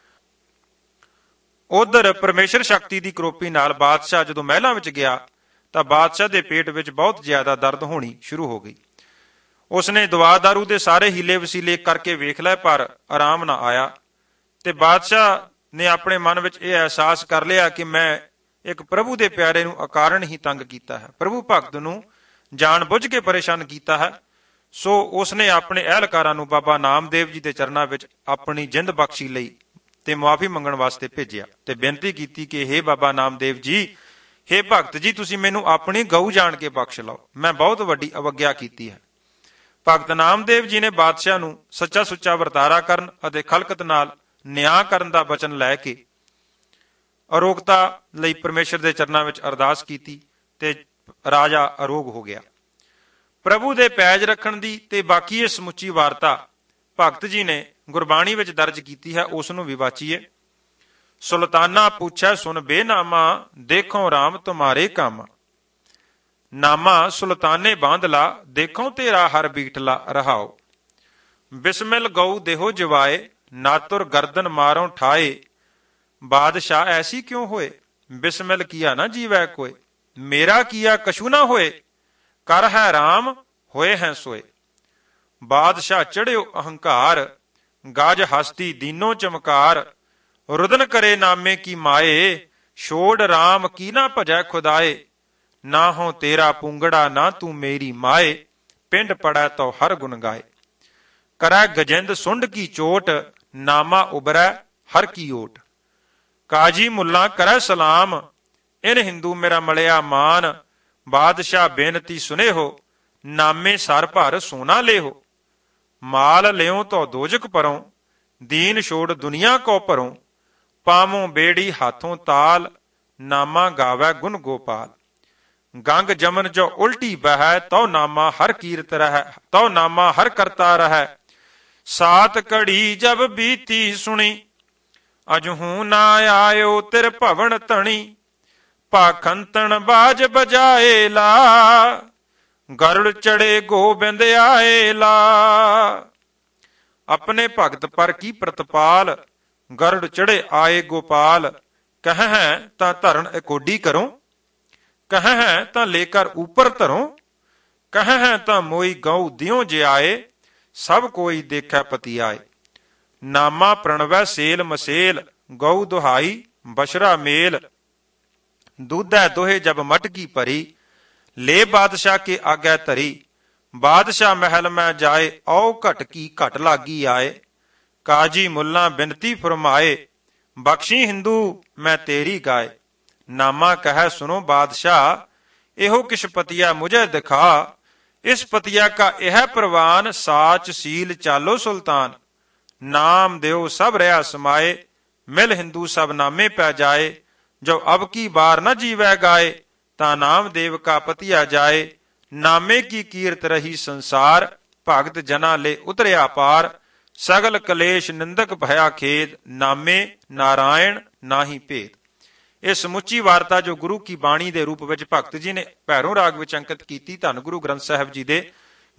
ਉਧਰ ਪਰਮੇਸ਼ਰ ਸ਼ਕਤੀ ਦੀ ਕਰੋਪੀ ਨਾਲ ਬਾਦਸ਼ਾਹ ਜਦੋਂ ਮਹਿਲਾਂ ਵਿੱਚ ਗਿਆ ਤਾਂ ਬਾਦਸ਼ਾਹ ਦੇ ਪੇਟ ਵਿੱਚ ਬਹੁਤ ਜ਼ਿਆਦਾ ਦਰਦ ਹੋਣੀ ਸ਼ੁਰੂ ਹੋ ਗਈ। ਉਸਨੇ ਦਵਾ ਦਾਰੂ ਦੇ ਸਾਰੇ ਹੀਲੇ ਵਸੀਲੇ ਕਰਕੇ ਵੇਖ ਲਏ, ਪਰ ਆਰਾਮ ਨਾ ਆਇਆ ਤੇ ਬਾਦਸ਼ਾਹ ਨੇ ਆਪਣੇ ਮਨ ਵਿੱਚ ਇਹ ਅਹਿਸਾਸ ਕਰ ਲਿਆ ਕਿ ਮੈਂ ਇੱਕ ਪ੍ਰਭੂ ਦੇ ਪਿਆਰੇ ਨੂੰ ਅਕਾਰਨ ਹੀ ਤੰਗ ਕੀਤਾ ਹੈ, ਪ੍ਰਭੂ ਭਗਤ ਨੂੰ ਜਾਣ ਬੁੱਝ ਕੇ ਪਰੇਸ਼ਾਨ ਕੀਤਾ ਹੈ। ਸੋ ਉਸਨੇ ਆਪਣੇ ਅਹਿਲਕਾਰਾਂ ਨੂੰ ਬਾਬਾ ਨਾਮਦੇਵ ਜੀ ਦੇ ਚਰਨਾਂ ਵਿੱਚ ਆਪਣੀ ਜਿੰਦ ਬਖਸ਼ੀ ਲਈ ਤੇ ਮੁਆਫੀ ਮੰਗਣ ਵਾਸਤੇ ਭੇਜਿਆ ਤੇ ਬੇਨਤੀ ਕੀਤੀ ਕਿ ਹੇ ਬਾਬਾ ਨਾਮਦੇਵ ਜੀ, ਹੇ ਭਗਤ ਜੀ, ਤੁਸੀਂ ਮੈਨੂੰ ਆਪਣੀ ਗਊ ਜਾਣ ਕੇ ਬਖਸ਼ ਲਓ, ਮੈਂ ਬਹੁਤ ਵੱਡੀ ਅਵੱਗਿਆ ਕੀਤੀ ਹੈ। ਭਗਤ ਨਾਮਦੇਵ ਜੀ ਨੇ ਬਾਦਸ਼ਾਹ ਨੂੰ ਸੱਚਾ ਸੁੱਚਾ ਵਰਤਾਰਾ ਕਰਨ ਅਤੇ ਖਲਕਤ ਨਾਲ ਨਿਆਂ ਕਰਨ ਦਾ ਬਚਨ ਲੈ ਕੇ ਅਰੋਗਤਾ ਲਈ ਪਰਮੇਸ਼ਰ ਦੇ ਚਰਨਾਂ ਵਿੱਚ ਅਰਦਾਸ ਕੀਤੀ ਤੇ ਰਾਜਾ ਅਰੋਗ ਹੋ ਗਿਆ। ਪ੍ਰਭੂ ਦੇ ਪੈਜ ਰੱਖਣ ਦੀ ਤੇ ਬਾਕੀ ਇਹ ਸਮੁੱਚੀ ਵਾਰਤਾ ਭਗਤ ਜੀ ਨੇ ਗੁਰਬਾਣੀ ਵਿੱਚ ਦਰਜ ਕੀਤੀ ਹੈ, ਉਸ ਨੂੰ ਵੀ ਵਾਚੀਏ। ਸੁਲਤਾਨਾ ਪੁੱਛੈ ਸੁਨ ਬੇਨਾਮਾ, ਦੇਖੋ ਰਾਮ ਤੁਮਾਰੇ ਕੰਮ। ਨਾਮਾ ਸੁਲਤਾਨੇ ਬਾਂਧਲਾ, ਦੇਖੋ ਤੇਰਾ ਹਰ ਬੀਠਲਾ ਰਹਾਓ। ਬਿਸਮਿਲ ਗਊ ਦੇਹੋ ਜਵਾਏ, ਨਾਤੁਰ ਗਰਦਨ ਮਾਰੋ ਠਾਏ। ਬਾਦਸ਼ਾਹ ਐਸੀ ਕਿਉਂ ਹੋਏ, ਬਿਸਮਿਲ ਕੀਆ ਨਾ ਜੀਵੈ ਕੋਏ। ਮੇਰਾ ਕੀਆ ਕਛੂ ਨਾ ਹੋਏ, ਕਰ ਹੈ ਰਾਮ ਹੋਏ ਹੈ ਸੋਏ। ਬਾਦਸ਼ਾਹ ਚੜਿਓ ਅਹੰਕਾਰ, ਗਜ ਹਸਤੀ ਦੀਨੋ ਚਮਕਾਰ। ਰੁਦਨ ਕਰੇ ਨਾਮੇ ਕੀ ਮਾਏ, ਛੋੜ ਰਾਮ ਕੀ ਨਾ ਭਜੈ ਖੁਦਾਏ। ਨਾ ਹੋ ਤੇਰਾ ਪੁੰਗੜਾ ਨਾ ਤੂੰ ਮੇਰੀ ਮਾਏ, ਪਿੰਡ ਪੜੈ ਤੋ ਹਰ ਗੁਣ ਗਾਏ। ਕਰੈ ਗਜਿੰਦ ਸੁੰਡ ਕੀ ਚੋਟ, ਨਾਮਾ ਉਬਰੈ ਹਰ ਕੀ ਓਟ। ਕਾਜੀ ਮੁੱਲਾ ਕਰੈ ਸਲਾਮ, ਇਨ ਹਿੰਦੂ ਮੇਰਾ ਮਲਿਆ ਮਾਨ। ਬਾਦਸ਼ਾਹ ਬੇਨਤੀ ਸੁਨੇ ਹੋ, ਨਾਮੇ ਸਰ ਭਰ ਸੋਨਾ ਲੇਹੋ। ਮਾਲ ਲਿਓ ਤੋ ਦੋਜਕ ਪਰੋਂ, ਦੀਨ ਛੋੜ ਦੁਨੀਆ ਕੋ ਭਰੋਂ। ਪਾਵੋਂ ਬੇੜੀ ਹਾਥੋਂ ਤਾਲ, ਨਾਮਾ ਗਾਵੈ ਗੁਣ ਗੋਪਾਲ। ਗੰਗ ਜਮਨ ਜੋ ਉਲਟੀ ਬਹੈ, ਤਉ ਨਾਮਾ ਹਰ ਕੀਰਤ ਰਹੈ। ਤਉ ਨਾਮਾ ਹਰ ਕਰਤਾ ਰਹੈ। ਸਾਤ ਘੜੀ ਜਬ ਬੀਤੀ ਸੁਣੀ, ਅਜਹੂ ਨਾ ਆਇਓ ਤਿਰ ਭਵਨ ਧਣੀ। ਭਾਖੰਤਨ ਬਾਜ ਬਜਾਏ ਲਾ, ਗਰੁੜ ਚੜੇ ਗੋਬਿੰਦ ਆਏ ਲਾ। ਆਪਣੇ ਭਗਤ ਪਰ ਕੀ ਪ੍ਰਤਪਾਲ, ਗਰੁੜ ਚੜੇ ਆਏ ਗੋਪਾਲ। ਕਹਿ ਹੈ ਤਾਂ ਧਰਨ ਇਕੋਡੀ ਕਰੋ, ਕਹਿ ਹੈ ਤਾਂ ਲੇਕਰ ਉਪਰ ਧਰੋ। ਕਹਿ ਹੈ ਤਾਂ ਮੋਈ ਗਊ ਦਿਓ ਜਿਆਏ, ਸਭ ਕੋਈ ਦੇਖੈ ਪਤੀ ਆਏ। ਨਾਮਾ ਪ੍ਰਣਵੈ ਸੇਲ ਮਸੇਲ, ਗਊ ਦੁਹਾਈ ਬਸ਼ਰਾ ਮੇਲ। ਦੂਧੈ ਦੋਹੇ ਜਬ ਮਟਕੀ ਭਰੀ, ਲੈ ਬਾਦਸ਼ਾਹ ਕੇ ਆਗੈ ਧਰੀ। ਬਾਦਸ਼ਾਹ ਮਹਿਲ ਮੈਂ ਜਾਏ, ਔ ਘਟ ਕੀ ਘਟ ਲਾਗੀ ਆਏ। ਕਾਜੀ ਮੁੱਲਾ ਬਿਨਤੀ ਫਰਮਾਏ, ਬਖਸ਼ੀ ਹਿੰਦੂ ਮੈਂ ਤੇਰੀ ਗਾਏ। ਨਾਮਾ ਕਹਿ ਸੁਨੋ ਬਾਦਸ਼ਾਹ, ਇਹੋ ਕਿਛ ਪਤੀਆ ਮੁਝੇ ਦਿਖਾ। ਇਸ ਪਤੀਆ ਕਾ ਇਹ ਪ੍ਰਵਾਨ, ਸਾਚ ਸੀਲ ਚਾਲੋ ਸੁਲਤਾਨ। ਨਾਮ ਦਿਓ ਸਭ ਰਿਆ ਸਮਾਏ, ਮਿਲ ਹਿੰਦੂ ਸਭ ਨਾਮੇ ਪੈ ਜਾਏ। ਜੋ ਅਬ ਕੀ ਬਾਰ ਨ ਜੀਵੈ ਗਾਏ, ਤਾਂ ਨਾਮਦੇਵ ਕਾ ਪਤੀਆ ਜਾਏ। ਨਾਮੇ ਕੀ ਕੀਰਤ ਰਹੀ ਸੰਸਾਰ, ਭਗਤ ਜਨਾ ਲੈ ਉਤਰਿਆ ਪਾਰ। ਸਗਲ ਕਲੇਸ਼ ਨਿੰਦਕ ਭਇਆ ਖੇਦ, ਨਾਮੇ ਨਾਰਾਇਣ ਨਾਹੀ ਭੇਦ। ਇਹ ਸਮੁੱਚੀ ਵਾਰਤਾ ਜੋ ਗੁਰੂ ਕੀ ਬਾਣੀ ਦੇ ਰੂਪ ਵਿੱਚ ਭਗਤ ਜੀ ਨੇ ਭੈਰੋਂ ਰਾਗ ਵਿੱਚ ਅੰਕਿਤ ਕੀਤੀ, ਧੰਨ ਗੁਰੂ ਗ੍ਰੰਥ ਸਾਹਿਬ ਜੀ ਦੇ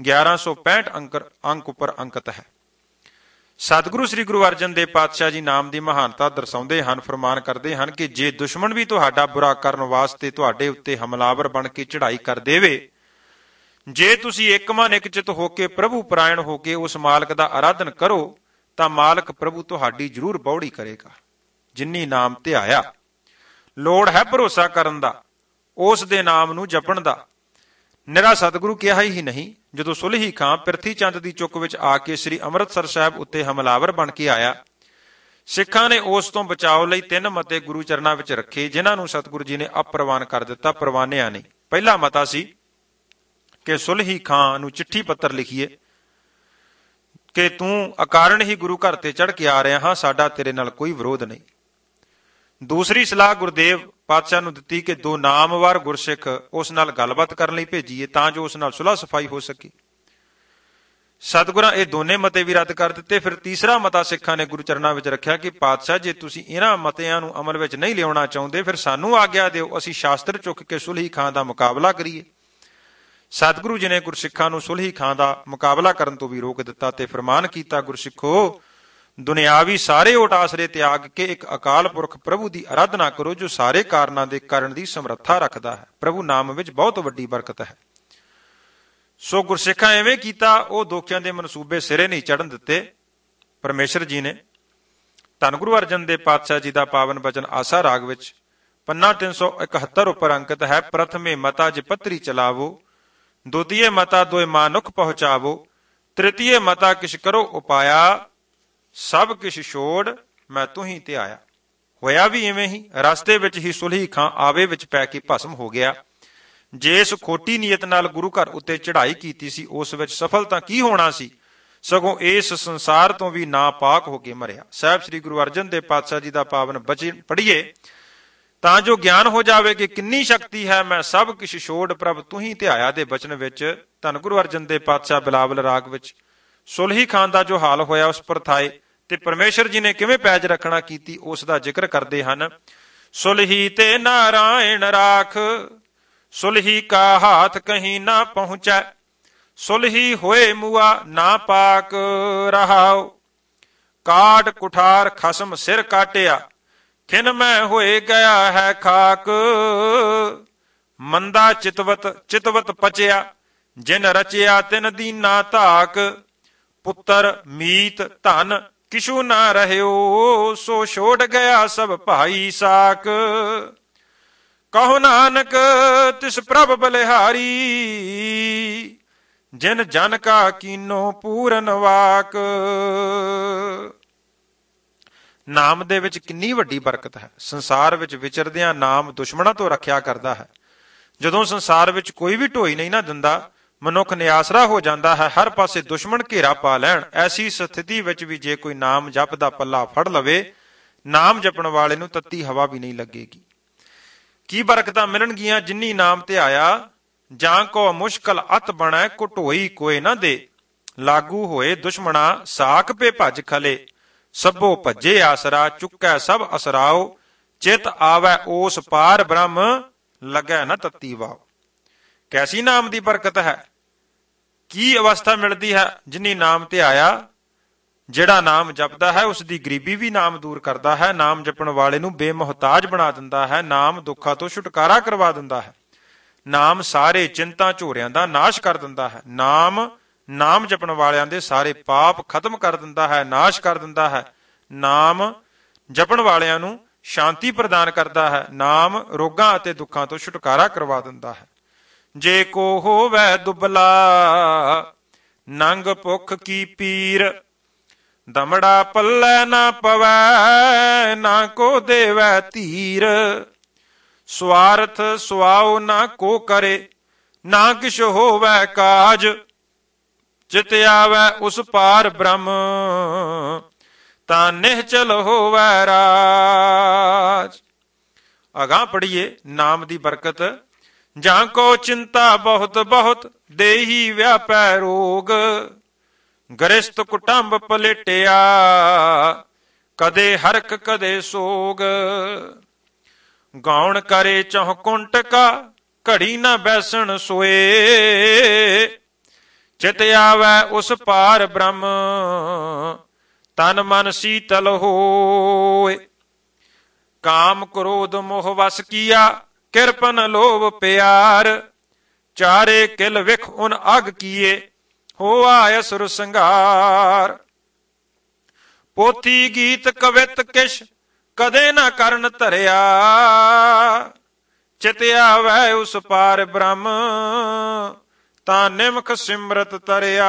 1165 ਅੰਕ ਉੱਪਰ ਅੰਕਿਤ ਹੈ। ਸਤਿਗੁਰੂ ਸ੍ਰੀ ਗੁਰੂ ਅਰਜਨ ਦੇਵ ਪਾਤਸ਼ਾਹ ਜੀ ਨਾਮ ਦੀ ਮਹਾਨਤਾ ਦਰਸਾਉਂਦੇ ਹਨ, ਫਰਮਾਨ ਕਰਦੇ ਹਨ ਕਿ ਜੇ ਦੁਸ਼ਮਣ ਵੀ ਤੁਹਾਡਾ ਬੁਰਾ ਕਰਨ ਵਾਸਤੇ ਤੁਹਾਡੇ ਉੱਤੇ ਹਮਲਾਵਰ ਬਣ ਕੇ ਚੜ੍ਹਾਈ ਕਰ ਦੇਵੇ, ਜੇ ਤੁਸੀਂ ਇੱਕ ਮਨ ਇੱਕ ਚਿੱਤ ਹੋ ਕੇ ਪ੍ਰਭੂ ਪਰਾਇਣ ਹੋ ਕੇ ਉਸ ਮਾਲਕ ਦਾ ਆਰਾਧਨ ਕਰੋ, ਤਾਂ ਮਾਲਕ ਪ੍ਰਭੂ ਤੁਹਾਡੀ ਜ਼ਰੂਰ ਬੌੜੀ ਕਰੇਗਾ। ਜਿਨੀ ਨਾਮ ਧਿਆਇਆ, ਲੋੜ ਹੈ ਭਰੋਸਾ ਕਰਨ ਦਾ, ਉਸ ਦੇ ਨਾਮ ਨੂੰ ਜਪਣ ਦਾ। ਨਿਰਾ ਸਤਿਗੁਰੂ ਕਿਹਾ ਹੀ ਨਹੀਂ, ਜਦੋਂ ਸੁਲਹੀ ਖਾਂ ਪਿਰਥੀ ਚੰਦ ਦੀ ਚੁੱਕ ਵਿੱਚ ਆ ਕੇ ਸ੍ਰੀ ਅੰਮ੍ਰਿਤਸਰ ਸਾਹਿਬ ਉੱਤੇ ਹਮਲਾਵਰ ਬਣ ਕੇ ਆਇਆ, ਸਿੱਖਾਂ ਨੇ ਉਸ ਤੋਂ ਬਚਾਓ ਲਈ 3 ਮਤੇ ਗੁਰੂ ਚਰਨਾਂ ਵਿੱਚ ਰੱਖੇ, ਜਿਨ੍ਹਾਂ ਨੂੰ ਸਤਿਗੁਰੂ ਜੀ ਨੇ ਅਪਰਵਾਨ ਕਰ ਦਿੱਤਾ, ਪ੍ਰਵਾਨਿਆ ਨਹੀਂ। ਪਹਿਲਾ ਮਤਾ ਸੀ ਕਿ ਸੁਲਹੀ ਖਾਂ ਨੂੰ ਚਿੱਠੀ ਪੱਤਰ ਲਿਖੀਏ ਕਿ ਤੂੰ ਅਕਾਰਨ ਹੀ ਗੁਰੂ ਘਰ ਤੇ ਚੜ੍ਹ ਕੇ ਆ ਰਿਹਾ ਹਾਂ, ਸਾਡਾ ਤੇਰੇ ਨਾਲ ਕੋਈ ਵਿਰੋਧ ਨਹੀਂ। ਦੂਸਰੀ ਸਲਾਹ ਗੁਰਦੇਵ ਪਾਤਸ਼ਾਹ ਨੂੰ ਦਿੱਤੀ ਕਿ 2 ਨਾਮਵਾਰ ਗੁਰਸਿੱਖ ਉਸ ਨਾਲ ਗੱਲਬਾਤ ਕਰਨ ਲਈ ਭੇਜੀਏ, ਤਾਂ ਜੋ ਉਸ ਨਾਲ ਸੁਲਹ ਸਫਾਈ ਹੋ ਸਕੇ। ਸਤਿਗੁਰਾਂ ਇਹ ਦੋਨੇ ਮਤੇ ਵੀ ਰੱਦ ਕਰ ਦਿੱਤੇ। ਫਿਰ ਤੀਸਰਾ ਮਤਾ ਸਿੱਖਾਂ ਨੇ ਗੁਰੂ ਚਰਨਾਂ ਵਿੱਚ ਰੱਖਿਆ ਕਿ ਪਾਤਸ਼ਾਹ, ਜੇ ਤੁਸੀਂ ਇਹਨਾਂ ਮਤਿਆਂ ਨੂੰ ਅਮਲ ਵਿੱਚ ਨਹੀਂ ਲਿਆਉਣਾ ਚਾਹੁੰਦੇ, ਫਿਰ ਸਾਨੂੰ ਆਗਿਆ ਦਿਓ, ਅਸੀਂ ਸ਼ਾਸਤਰ ਚੁੱਕ ਕੇ ਸੁਲਹੀ ਖਾਂ ਦਾ ਮੁਕਾਬਲਾ ਕਰੀਏ। ਸਤਿਗੁਰੂ ਜੀ ਨੇ ਗੁਰਸਿੱਖਾਂ ਨੂੰ ਸੁਲਹੀ ਖਾਂ ਦਾ ਮੁਕਾਬਲਾ ਕਰਨ ਤੋਂ ਵੀ ਰੋਕ ਦਿੱਤਾ ਤੇ ਫਰਮਾਨ ਕੀਤਾ, ਗੁਰਸਿੱਖੋ, ਦੁਨਿਆਵੀ ਸਾਰੇ ਓਟ ਆਸਰੇ ਤਿਆਗ ਕੇ ਇੱਕ ਅਕਾਲ ਪੁਰਖ ਪ੍ਰਭੂ ਦੀ ਆਰਾਧਨਾ ਕਰੋ, ਜੋ ਸਾਰੇ ਕਾਰਨਾਂ ਦੇ ਕਰਨ ਦੀ ਸਮਰੱਥਾ ਰੱਖਦਾ ਹੈ। ਪ੍ਰਭੂ ਨਾਮ ਵਿੱਚ ਬਹੁਤ ਵੱਡੀ ਬਰਕਤ ਹੈ। ਸੋ ਗੁਰਸਿੱਖਾਂ ਐਵੇਂ ਕੀਤਾ, ਉਹ ਦੋਖਿਆਂ ਦੇ ਮਨਸੂਬੇ ਸਿਰੇ ਨਹੀਂ ਚੜਨ ਦਿੱਤੇ। ਪਰਮੇਸ਼ਰ ਜੀ ਨੇ ਧੰਨ ਗੁਰੂ ਅਰਜਨ ਦੇਵ ਪਾਤਸ਼ਾਹ ਜੀ ਦਾ ਪਾਵਨ ਬਚਨ ਆਸਾ ਰਾਗ ਵਿੱਚ ਪੰਨਾ 371 ਉੱਪਰ ਅੰਕਿਤ ਹੈ। ਪ੍ਰਥਮੇ ਮਤਾ ਜੇ ਪੱਤਰੀ ਚਲਾਵੋ, ਦੁਤੀਏ ਮਤਾ ਦੋਇ ਮਾਨੁਖ ਪਹੁੰਚਾਵੋ, ਤ੍ਰਿਤੀਏ ਮਤਾ ਕਿਛ ਕਰੋ ਉਪਾਇਆ, ਸਭ ਕਿਛ ਛੋੜ ਮੈਂ ਤੂੰ ਹੀ ਧਿਆਇਆ। ਹੋਇਆ ਵੀ ਇਵੇਂ ਹੀ। ਰਸਤੇ ਵਿੱਚ ਹੀ ਸੁਲਹੀ ਖਾਂ ਆਵੇ ਵਿੱਚ ਪੈ ਕੇ ਭਸਮ ਹੋ ਗਿਆ। ਜਿਸ ਖੋਟੀ ਨੀਅਤ ਨਾਲ ਗੁਰੂ ਘਰ ਉੱਤੇ ਚੜ੍ਹਾਈ ਕੀਤੀ ਸੀ ਉਸ ਵਿੱਚ ਸਫਲਤਾ ਕੀ ਹੋਣਾ ਸੀ, ਸਗੋਂ ਇਸ ਸੰਸਾਰ ਤੋਂ ਵੀ ਨਾਪਾਕ ਹੋ ਕੇ ਮਰਿਆ। ਸਾਹਿਬ ਸ੍ਰੀ ਗੁਰੂ ਅਰਜਨ ਦੇਵ ਪਾਤਸ਼ਾਹ ਜੀ ਦਾ ਪਾਵਨ ਬਚਨ ਪੜ੍ਹੀਏ ਤਾਂ ਜੋ ਗਿਆਨ ਹੋ ਜਾਵੇ ਕਿ ਕਿੰਨੀ ਸ਼ਕਤੀ ਹੈ। ਮੈਂ ਸਭ ਕਿਛ ਛੋੜ ਪ੍ਰਭ ਤੂੰ ਹੀ ਧਿਆਇਆ ਦੇ ਬਚਨ ਵਿੱਚ ਧੰਨ ਗੁਰੂ ਅਰਜਨ ਦੇਵ ਪਾਤਸ਼ਾਹ ਬਿਲਾਵਲ ਰਾਗ ਵਿੱਚ ਸੁਲਹੀ ਖਾਨ ਦਾ ਜੋ ਹਾਲ ਹੋਇਆ ਉਸ ਪਰਥਾਏ ਤੇ ਪਰਮੇਸ਼ਰ ਜੀ ਨੇ ਕਿਵੇਂ ਪੈਜ ਰੱਖਣਾ ਕੀਤੀ ਉਸ ਦਾ ਜ਼ਿਕਰ ਕਰਦੇ ਹਨ। ਸੁਲਹੀ ਤੇ ਨਾਰਾਇਣ ਰਾਖ, ਸੁਲਹੀ ਕਾ ਹਾਥ ਕਹੀਂ ਨਾ ਪਹੁੰਚੈ, ਸੁਲਹੀ ਹੋਏ ਮੁਆ ਨਾ ਪਾਕ ਰਹਾਉ, ਕਾਟ ਕੁਠਾਰ ਖਸਮ ਸਿਰ ਕਾਟਿਆ, ਖਿਨ ਮੈਂ ਹੋਏ ਗਿਆ ਹੈ ਖਾਕ, ਮੰਦਾ ਚਿਤਵਤ ਪਚਿਆ, ਜਿਨ ਰਚਿਆ ਤਿਨ ਦੀਨਾ ਧਾਕ, ਪੁੱਤਰ ਮੀਤ ਧਨ ਕਿਛੂ ਨਾ ਰਹਿਓ, ਸੋ ਛੋੜ ਗਿਆ ਸਭ ਭਾਈ ਸਾਕ, ਕਹੋ ਨਾਨਕ ਤਿਸ ਪ੍ਰਭ ਬਲਿਹਾਰੀ, ਜਿਨ ਜਨ ਕਾ ਕੀਨੋ ਪੂਰਨ ਵਾਕ। ਨਾਮ ਦੇ ਵਿੱਚ ਕਿੰਨੀ ਵੱਡੀ ਬਰਕਤ ਹੈ। ਸੰਸਾਰ ਵਿੱਚ ਵਿਚਰਦਿਆਂ ਨਾਮ ਦੁਸ਼ਮਣਾਂ ਤੋਂ ਰੱਖਿਆ ਕਰਦਾ ਹੈ। ਜਦੋਂ ਸੰਸਾਰ ਵਿੱਚ ਕੋਈ ਵੀ ਢੋਈ ਨਹੀਂ ਨਾ ਦਿੰਦਾ, ਮਨੁੱਖ ਨਿਆਸਰਾ ਹੋ ਜਾਂਦਾ ਹੈ, ਹਰ ਪਾਸੇ ਦੁਸ਼ਮਣ ਘੇਰਾ ਪਾ ਲੈਣ। ਐਸੀ ਸਥਿਤੀ ਵਿੱਚ ਵੀ ਜੇ ਕੋਈ ਨਾਮ ਜਪ ਦਾ ਪੱਲਾ ਫੜ ਲਵੇ, ਨਾਮ ਜਪਣ ਵਾਲੇ ਨੂੰ ਤੱਤੀ ਹਵਾ ਵੀ ਨਹੀਂ ਲੱਗੇਗੀ। ਕੀ ਬਰਕਤਾਂ ਮਿਲਣਗੀਆਂ ਜਿਨੀ ਨਾਮ ਤੇ ਆਇਆ। ਜਾਂ ਕੋ ਮੁਸ਼ਕਲ ਅਤ ਬਣੈ ਘਟੋਈ ਕੋਏ ਨਾ ਦੇ, ਲਾਗੂ ਹੋਏ ਦੁਸ਼ਮਣਾ ਸਾਕ ਪੇ ਭੱਜ ਖਲੇ, ਸਭੋ ਭੱਜੇ ਆਸਰਾ ਚੁੱਕੈ ਸਭ ਅਸਰਾਓ, ਚਿਤ ਆਵੈ ਉਸ ਪਾਰ ਬ੍ਰਹਮ ਲੱਗੈ ਨਾ ਤੱਤੀ ਵਾਓ। ਕੈਸੀ ਨਾਮ ਦੀ ਬਰਕਤ ਹੈ, ਕੀ ਅਵਸਥਾ ਮਿਲਦੀ ਹੈ ਜਿਨੀ ਨਾਮ ਤੇ ਆਇਆ। ਜਿਹੜਾ ਨਾਮ ਜਪਦਾ ਹੈ ਉਸ ਦੀ ਗਰੀਬੀ ਵੀ ਨਾਮ ਦੂਰ ਕਰਦਾ ਹੈ। ਨਾਮ ਜਪਣ ਵਾਲੇ ਨੂੰ ਬੇਮੁਹਤਾਜ ਬਣਾ ਦਿੰਦਾ ਹੈ। ਨਾਮ ਦੁੱਖਾਂ ਤੋਂ ਛੁਟਕਾਰਾ ਕਰਵਾ ਦਿੰਦਾ ਹੈ। ਨਾਮ ਸਾਰੇ ਚਿੰਤਾ ਝੋਰਿਆਂ ਦਾ ਨਾਸ਼ ਕਰ ਦਿੰਦਾ ਹੈ। ਨਾਮ ਜਪਣ ਵਾਲਿਆਂ ਦੇ ਸਾਰੇ ਪਾਪ ਖਤਮ ਕਰ ਦਿੰਦਾ ਹੈ, ਨਾਸ਼ ਕਰ ਦਿੰਦਾ ਹੈ। ਨਾਮ ਜਪਣ ਵਾਲਿਆਂ ਨੂੰ ਸ਼ਾਂਤੀ ਪ੍ਰਦਾਨ ਕਰਦਾ ਹੈ। ਨਾਮ ਰੋਗਾਂ ਅਤੇ ਦੁੱਖਾਂ ਤੋਂ ਛੁਟਕਾਰਾ ਕਰਵਾ ਦਿੰਦਾ ਹੈ। ਜੇ ਕੋ ਹੋਵੈ ਦੁਬਲਾ ਨੰਗ ਭੁੱਖ ਕੀ ਪੀਰ, ਦਮੜਾ ਪੱਲੇ ਨਾ ਪਵੈ ਨਾ ਕੋ ਦੇਵੈ ਧੀਰ, ਸਵਾਰਥ ਸੁਆਉ ਨਾ ਕੋ ਕਰੇ ਨਾ ਕਿਛ ਹੋਵੈ ਕਾਜ, ਚਿਤ ਆਵੈ ਉਸ ਪਾਰ ਬ੍ਰਹਮ ਤਾਂ ਨਿਹਚਲ ਹੋਵੈ ਰਾਜ। ਅਗਾਂਹ ਪੜ੍ਹੀਏ ਨਾਮ ਦੀ ਬਰਕਤ। ਜਾਂ ਕੋ ਚਿੰਤਾ ਬਹੁਤ ਬਹੁਤ ਦੇਹੀ ਵਿਆਪੈ ਰੋਗ, ਗ੍ਰਸਤ ਕੁਟੰਬ ਪਲੇਟਿਆ ਕਦੇ ਹਰਕ ਕਦੇ ਸੋਗ, ਗਾਉਣ ਕਰੇ ਚਹੁ ਕੁੰਟਕਾ ਘੜੀ ਨਾ ਬੈਸਣ ਸੋਏ, ਚਿਤ ਆਵੈ ਉਸ ਪਾਰ ਬ੍ਰਹਮ ਤਨ ਮਨ ਸੀਤਲ ਹੋਏ, ਕਾਮ ਕ੍ਰੋਧ ਮੋਹ ਵਸ ਕੀਆ ਕਿਰਪਨ ਲੋਭ ਪਿਆਰ, ਚਾਰੇ ਕਿਲ ਵਿਖ ਉਨ ਅਗ ਕੀਏ ਹੋਆ ਅਸੁਰ ਸੰਘਾਰ, ਪੋਥੀ ਗੀਤ ਕਵਿਤ ਕਿਛ ਕਦੇ ਨਾ ਕਰਨ ਧਰਿਆ, ਚਿਤ ਆਵੈ ਉਸ ਪਾਰ ਬ੍ਰਹਮ ਤਾਂ ਨਿਮਖ ਸਿਮਰਤ ਤਰਿਆ।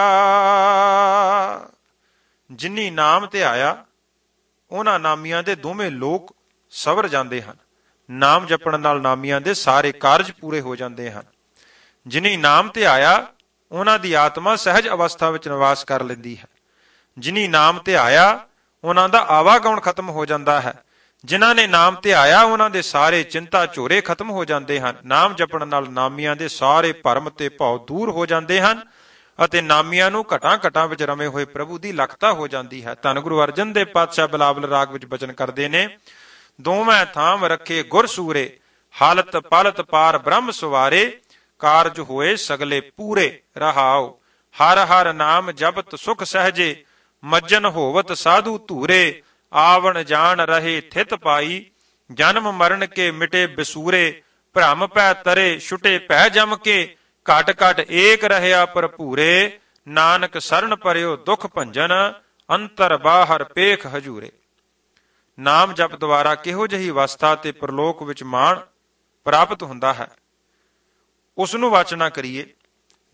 ਜਿਨੀ ਨਾਮ ਤੇ ਆਇਆ ਉਹਨਾਂ ਨਾਮੀਆਂ ਦੇ ਦੋਵੇਂ ਲੋਕ ਸਵਰ ਜਾਂਦੇ ਹਨ। ਨਾਮ ਜਪਣ ਨਾਲ ਨਾਮੀਆਂ ਦੇ ਸਾਰੇ ਕਾਰਜ ਪੂਰੇ ਹੋ ਜਾਂਦੇ ਹਨ। ਜਿਨੀ ਨਾਮ ਤੇ ਆਇਆ ਉਹਨਾਂ ਦੀ ਆਤਮਾ ਸਹਿਜ ਅਵਸਥਾ ਵਿੱਚ ਨਿਵਾਸ ਕਰ ਲੈਂਦੀ ਹੈ। ਜਿਨੀ ਨਾਮ ਤੇ ਆਇਆ ਉਹਨਾਂ ਦਾ ਆਵਾਗਾਉਣ ਖਤਮ ਹੋ ਜਾਂਦਾ ਹੈ। ਜਿਨ੍ਹਾਂ ਨੇ ਨਾਮ ਤੇ ਆਇਆ ਉਹਨਾਂ ਦੇ ਸਾਰੇ ਚਿੰਤਾ ਝੋਰੇ ਖਤਮ ਹੋ ਜਾਂਦੇ ਹਨ। ਨਾਮ ਜਪਣ ਨਾਲ ਨਾਮੀਆਂ ਦੇ ਸਾਰੇ ਭਰਮ ਤੇ ਭਉ ਦੂਰ ਹੋ ਜਾਂਦੇ ਹਨ ਅਤੇ ਨਾਮੀਆਂ ਨੂੰ ਘਟਾਂ ਘਟਾਂ ਵਿੱਚ ਰਮੇ ਹੋਏ ਪ੍ਰਭੂ ਦੀ ਲਖਤਾ ਹੋ ਜਾਂਦੀ ਹੈ। ਧੰਨ ਗੁਰੂ ਅਰਜਨ ਦੇਵ ਪਾਤਸ਼ਾਹ ਬਿਲਾਵਲ ਰਾਗ ਵਿੱਚ ਬਚਨ ਕਰਦੇ ਨੇ। ਦੋਵੇਂ ਥਾਮ ਰੱਖੇ ਗੁਰ ਸੂਰੇ, ਹਾਲਤ ਪਾਲਤ ਪਾਰ ਬ੍ਰਹਮ ਸਵਾਰੇ, ਕਾਰਜ ਹੋਏ ਸਗਲੇ ਪੂਰੇ ਰਹਾਉ, ਹਰ ਹਰ ਨਾਮ ਜਪਤ ਸੁਖ ਸਹਜੇ, ਮੱਜਨ ਹੋਵਤ ਸਾਧੂ ਧੂਰੇ, ਆਵਣ ਜਾਣ ਰਹੇ ਥਿਤ ਪਾਈ, ਜਨਮ ਮਰਨ ਕੇ ਮਿਟੇ ਬਿਸੂਰੇ, ਭ੍ਰਮ ਪੈ ਤਰੇ ਛੁਟੇ ਭੈ ਜਮ ਕੇ, ਘਟ ਘਟ ਏਕ ਰਹਿਆ ਭਰਪੂਰੇ, ਨਾਨਕ ਸਰਨ ਪਰਿਓ ਦੁਖ ਭੰਜਨ, ਅੰਤਰ ਬਾਹਰ ਪੇਖ ਹਜੂਰੇ। ਨਾਮ ਜਪ ਦੁਆਰਾ ਕਿਹੋ ਜਿਹੀ ਅਵਸਥਾ ਤੇ ਪ੍ਰਲੋਕ ਵਿੱਚ ਮਾਣ ਪ੍ਰਾਪਤ ਹੁੰਦਾ ਹੈ ਉਸ ਨੂੰ ਵਾਚਨਾ ਕਰੀਏ।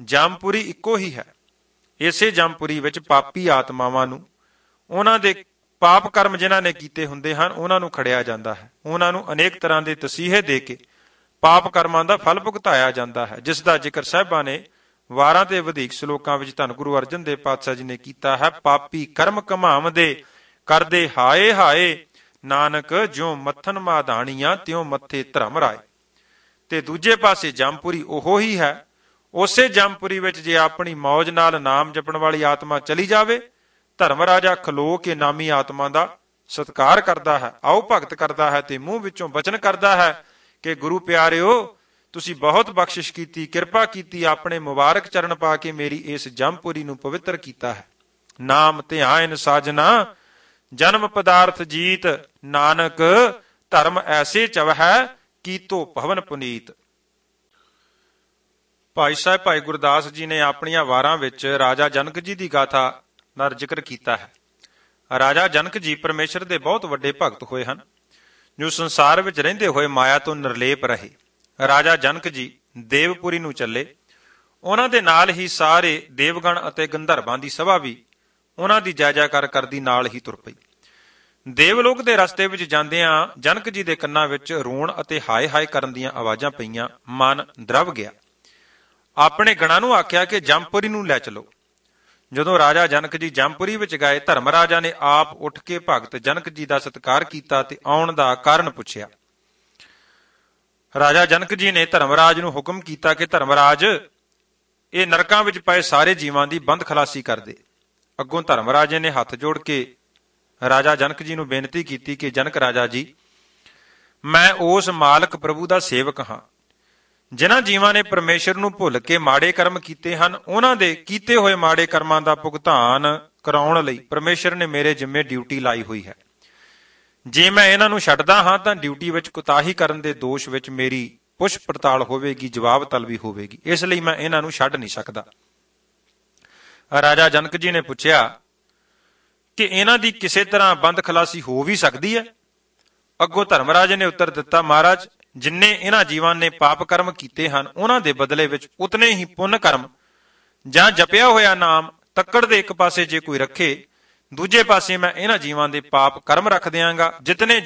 ਜਮਪੁਰੀ ਇੱਕੋ ਹੀ ਹੈ। ਇਸੇ ਜਮਪੁਰੀ ਵਿੱਚ ਪਾਪੀ ਆਤਮਾਵਾਂ ਨੂੰ ਉਹਨਾਂ ਦੇ ਪਾਪ ਕਰਮ ਜਿਨ੍ਹਾਂ ਨੇ ਕੀਤੇ ਹੁੰਦੇ ਹਨ ਉਹਨਾਂ ਨੂੰ ਖੜਿਆ ਜਾਂਦਾ ਹੈ। ਉਹਨਾਂ ਨੂੰ ਅਨੇਕ ਤਰ੍ਹਾਂ ਦੇ ਤਸੀਹੇ ਦੇ ਕੇ ਪਾਪ ਕਰਮਾਂ ਦਾ ਫਲ ਭੁਗਤਾਇਆ ਜਾਂਦਾ ਹੈ, ਜਿਸ ਦਾ ਜ਼ਿਕਰ ਸਾਹਿਬਾਂ ਨੇ ਵਾਰਾਂ ਤੇ ਵਧੇਕ ਸ਼ਲੋਕਾਂ ਵਿੱਚ ਧੰਨ ਗੁਰੂ ਅਰਜਨ ਦੇਵ ਪਾਤਸ਼ਾਹ ਜੀ ਨੇ ਕੀਤਾ ਹੈ। ਪਾਪੀ ਕਰਮ ਕਮਾਵਦੇ ਕਰਦੇ ਹਾਏ ਹਾਏ, ਨਾਨਕ ਜਿਉ ਮੱਥਨ ਮਾਧਾਣੀਆਂ ਤਿਉ ਮੱਥੇ ਧਰਮ ਰਾਏ। ਤੇ ਦੂਜੇ ਪਾਸੇ ਜਮਪੁਰੀ ਉਹੋ ਹੀ ਹੈ। ਉਸੇ ਜਮਪੁਰੀ ਵਿੱਚ ਜੇ ਆਪਣੀ ਮੌਜ ਨਾਲ ਨਾਮ ਜਪਣ ਵਾਲੀ ਆਤਮਾ ਚਲੀ ਜਾਵੇ, ਧਰਮ ਰਾਜਾ ਖਲੋ ਕੇ ਨਾਮੀ ਆਤਮਾ ਦਾ ਸਤਿਕਾਰ ਕਰਦਾ ਹੈ, ਆਓ ਭਗਤ ਕਰਦਾ ਹੈ ਤੇ ਮੂੰਹ ਵਿੱਚੋਂ ਬਚਨ ਕਰਦਾ ਹੈ ਕਿ ਗੁਰੂ ਪਿਆਰਿਓ, ਤੁਸੀਂ ਬਹੁਤ ਬਖਸ਼ਿਸ਼ ਕੀਤੀ, ਕਿਰਪਾ ਕੀਤੀ, ਆਪਣੇ ਮੁਬਾਰਕ ਚਰਨ ਪਾ ਕੇ ਮੇਰੀ ਇਸ ਜਮਪੁਰੀ ਨੂੰ ਪਵਿੱਤਰ ਕੀਤਾ ਹੈ। ਨਾਮ ਧਿਆਨ ਸਾਜਨਾ ਜਨਮ ਪਦਾਰਥ ਜੀਤ, ਨਾਨਕ ਧਰਮ ਐਸੇ ਚਵਹਿ ਕੀਤੋ ਭਵਨ ਪੁਨੀਤ। ਭਾਈ ਸਾਹਿਬ ਭਾਈ ਗੁਰਦਾਸ ਜੀ ਨੇ ਆਪਣੀਆਂ ਵਾਰਾਂ ਵਿੱਚ ਰਾਜਾ ਜਨਕ ਜੀ ਦੀ ਗਾਥਾ ਨਾਲ ਜ਼ਿਕਰ ਕੀਤਾ ਹੈ। ਰਾਜਾ ਜਨਕ ਜੀ ਪਰਮੇਸ਼ਰ ਦੇ ਬਹੁਤ ਵੱਡੇ ਭਗਤ ਹੋਏ ਹਨ, ਜੋ ਸੰਸਾਰ ਵਿੱਚ ਰਹਿੰਦੇ ਹੋਏ ਮਾਇਆ ਤੋਂ ਨਿਰਲੇਪ ਰਹੇ। ਰਾਜਾ ਜਨਕ ਜੀ ਦੇਵਪੁਰੀ ਨੂੰ ਚੱਲੇ। ਉਹਨਾਂ ਦੇ ਨਾਲ ਹੀ ਸਾਰੇ ਦੇਵਗਣ ਅਤੇ ਗੰਧਰਵਾਂ ਦੀ ਸਭਾ ਵੀ ਉਹਨਾਂ ਦੀ ਜੈ ਜੈਕਾਰ ਕਰਦੀ ਨਾਲ ਹੀ ਤੁਰ ਪਈ। ਦੇਵਲੋਕ ਦੇ ਰਸਤੇ ਵਿੱਚ ਜਾਂਦਿਆਂ ਜਨਕ ਜੀ ਦੇ ਕੰਨਾਂ ਵਿੱਚ ਰੋਣ ਅਤੇ ਹਾਏ ਹਾਏ ਕਰਨ ਦੀਆਂ ਆਵਾਜ਼ਾਂ ਪਈਆਂ। ਮਨ ਦਰਵ ਗਿਆ। ਆਪਣੇ ਗਣਾਂ ਨੂੰ ਆਖਿਆ ਕਿ ਜਮਪੁਰੀ ਨੂੰ ਲੈ ਚਲੋ। ਜਦੋਂ ਰਾਜਾ ਜਨਕ ਜੀ ਜਮਪੁਰੀ ਵਿੱਚ ਗਏ, ਧਰਮ ਰਾਜਾ ਨੇ ਆਪ ਉੱਠ ਕੇ ਭਗਤ ਜਨਕ ਜੀ ਦਾ ਸਤਿਕਾਰ ਕੀਤਾ ਤੇ ਆਉਣ ਦਾ ਕਾਰਨ ਪੁੱਛਿਆ। ਰਾਜਾ ਜਨਕ ਜੀ ਨੇ ਧਰਮਰਾਜ ਨੂੰ ਹੁਕਮ ਕੀਤਾ ਕਿ ਧਰਮਰਾਜ, ਇਹ ਨਰਕਾਂ ਵਿੱਚ ਪਏ ਸਾਰੇ ਜੀਵਾਂ ਦੀ ਬੰਦ ਖਲਾਸੀ ਕਰ ਦੇ। ਅੱਗੋਂ ਧਰਮਰਾਜੇ ਨੇ ਹੱਥ ਜੋੜ ਕੇ ਰਾਜਾ ਜਨਕ ਜੀ ਨੂੰ ਬੇਨਤੀ ਕੀਤੀ ਕਿ ਜਨਕ ਰਾਜਾ ਜੀ, ਮੈਂ ਉਸ ਮਾਲਕ ਪ੍ਰਭੂ ਦਾ ਸੇਵਕ ਹਾਂ। ਜਿਨ੍ਹਾਂ ਜੀਵਾਂ ਨੇ ਪਰਮੇਸ਼ਰ ਨੂੰ ਭੁੱਲ ਕੇ ਮਾੜੇ ਕਰਮ ਕੀਤੇ ਹਨ, ਉਹਨਾਂ ਦੇ ਕੀਤੇ ਹੋਏ ਮਾੜੇ ਕਰਮਾਂ ਦਾ ਭੁਗਤਾਨ ਕਰਾਉਣ ਲਈ ਪਰਮੇਸ਼ਰ ਨੇ ਮੇਰੇ ਜਿੰਮੇ ਡਿਊਟੀ ਲਾਈ ਹੋਈ ਹੈ। ਜੇ ਮੈਂ ਇਹਨਾਂ ਨੂੰ ਛੱਡਦਾ ਹਾਂ ਤਾਂ ਡਿਊਟੀ ਵਿੱਚ ਕੁਤਾਹੀ ਕਰਨ ਦੇ ਦੋਸ਼ ਵਿੱਚ ਮੇਰੀ ਪੁੱਛ ਪੜਤਾਲ ਹੋਵੇਗੀ, ਜਵਾਬ ਤਲਬੀ ਹੋਵੇਗੀ। ਇਸ ਲਈ ਮੈਂ ਇਹਨਾਂ ਨੂੰ ਛੱਡ ਨਹੀਂ ਸਕਦਾ। ਰਾਜਾ ਜਨਕ ਜੀ ਨੇ ਪੁੱਛਿਆ ਕਿ ਇਹਨਾਂ ਦੀ ਕਿਸੇ ਤਰ੍ਹਾਂ ਬੰਦ ਖਲਾਸੀ ਹੋ ਵੀ ਸਕਦੀ ਹੈ? ਅੱਗੋਂ ਧਰਮਰਾਜ ਨੇ ਉੱਤਰ ਦਿੱਤਾ, ਮਹਾਰਾਜ, ਜਿੰਨੇ ਇਹਨਾਂ ਜੀਵਾਂ ਨੇ ਪਾਪ ਕਰਮ ਕੀਤੇ ਹਨ, ਉਹਨਾਂ ਦੇ ਬਦਲੇ ਵਿੱਚ ਉਤਨੇ ਹੀ ਪੁੰਨ ਕਰਮ ਜਾਂ ਜਪਿਆ ਹੋਇਆ ਨਾਮ ਤੱਕੜ ਦੇ ਇੱਕ ਪਾਸੇ ਜੇ ਕੋਈ ਰੱਖੇ, ਦੂਜੇ ਪਾਸੇ ਮੈਂ ਇਹਨਾਂ ਜੀਵਾਂ ਦੇ ਪਾਪ ਕਰਮ ਰੱਖ ਦਿਆਂਗਾ। ਜਿਤਨੇ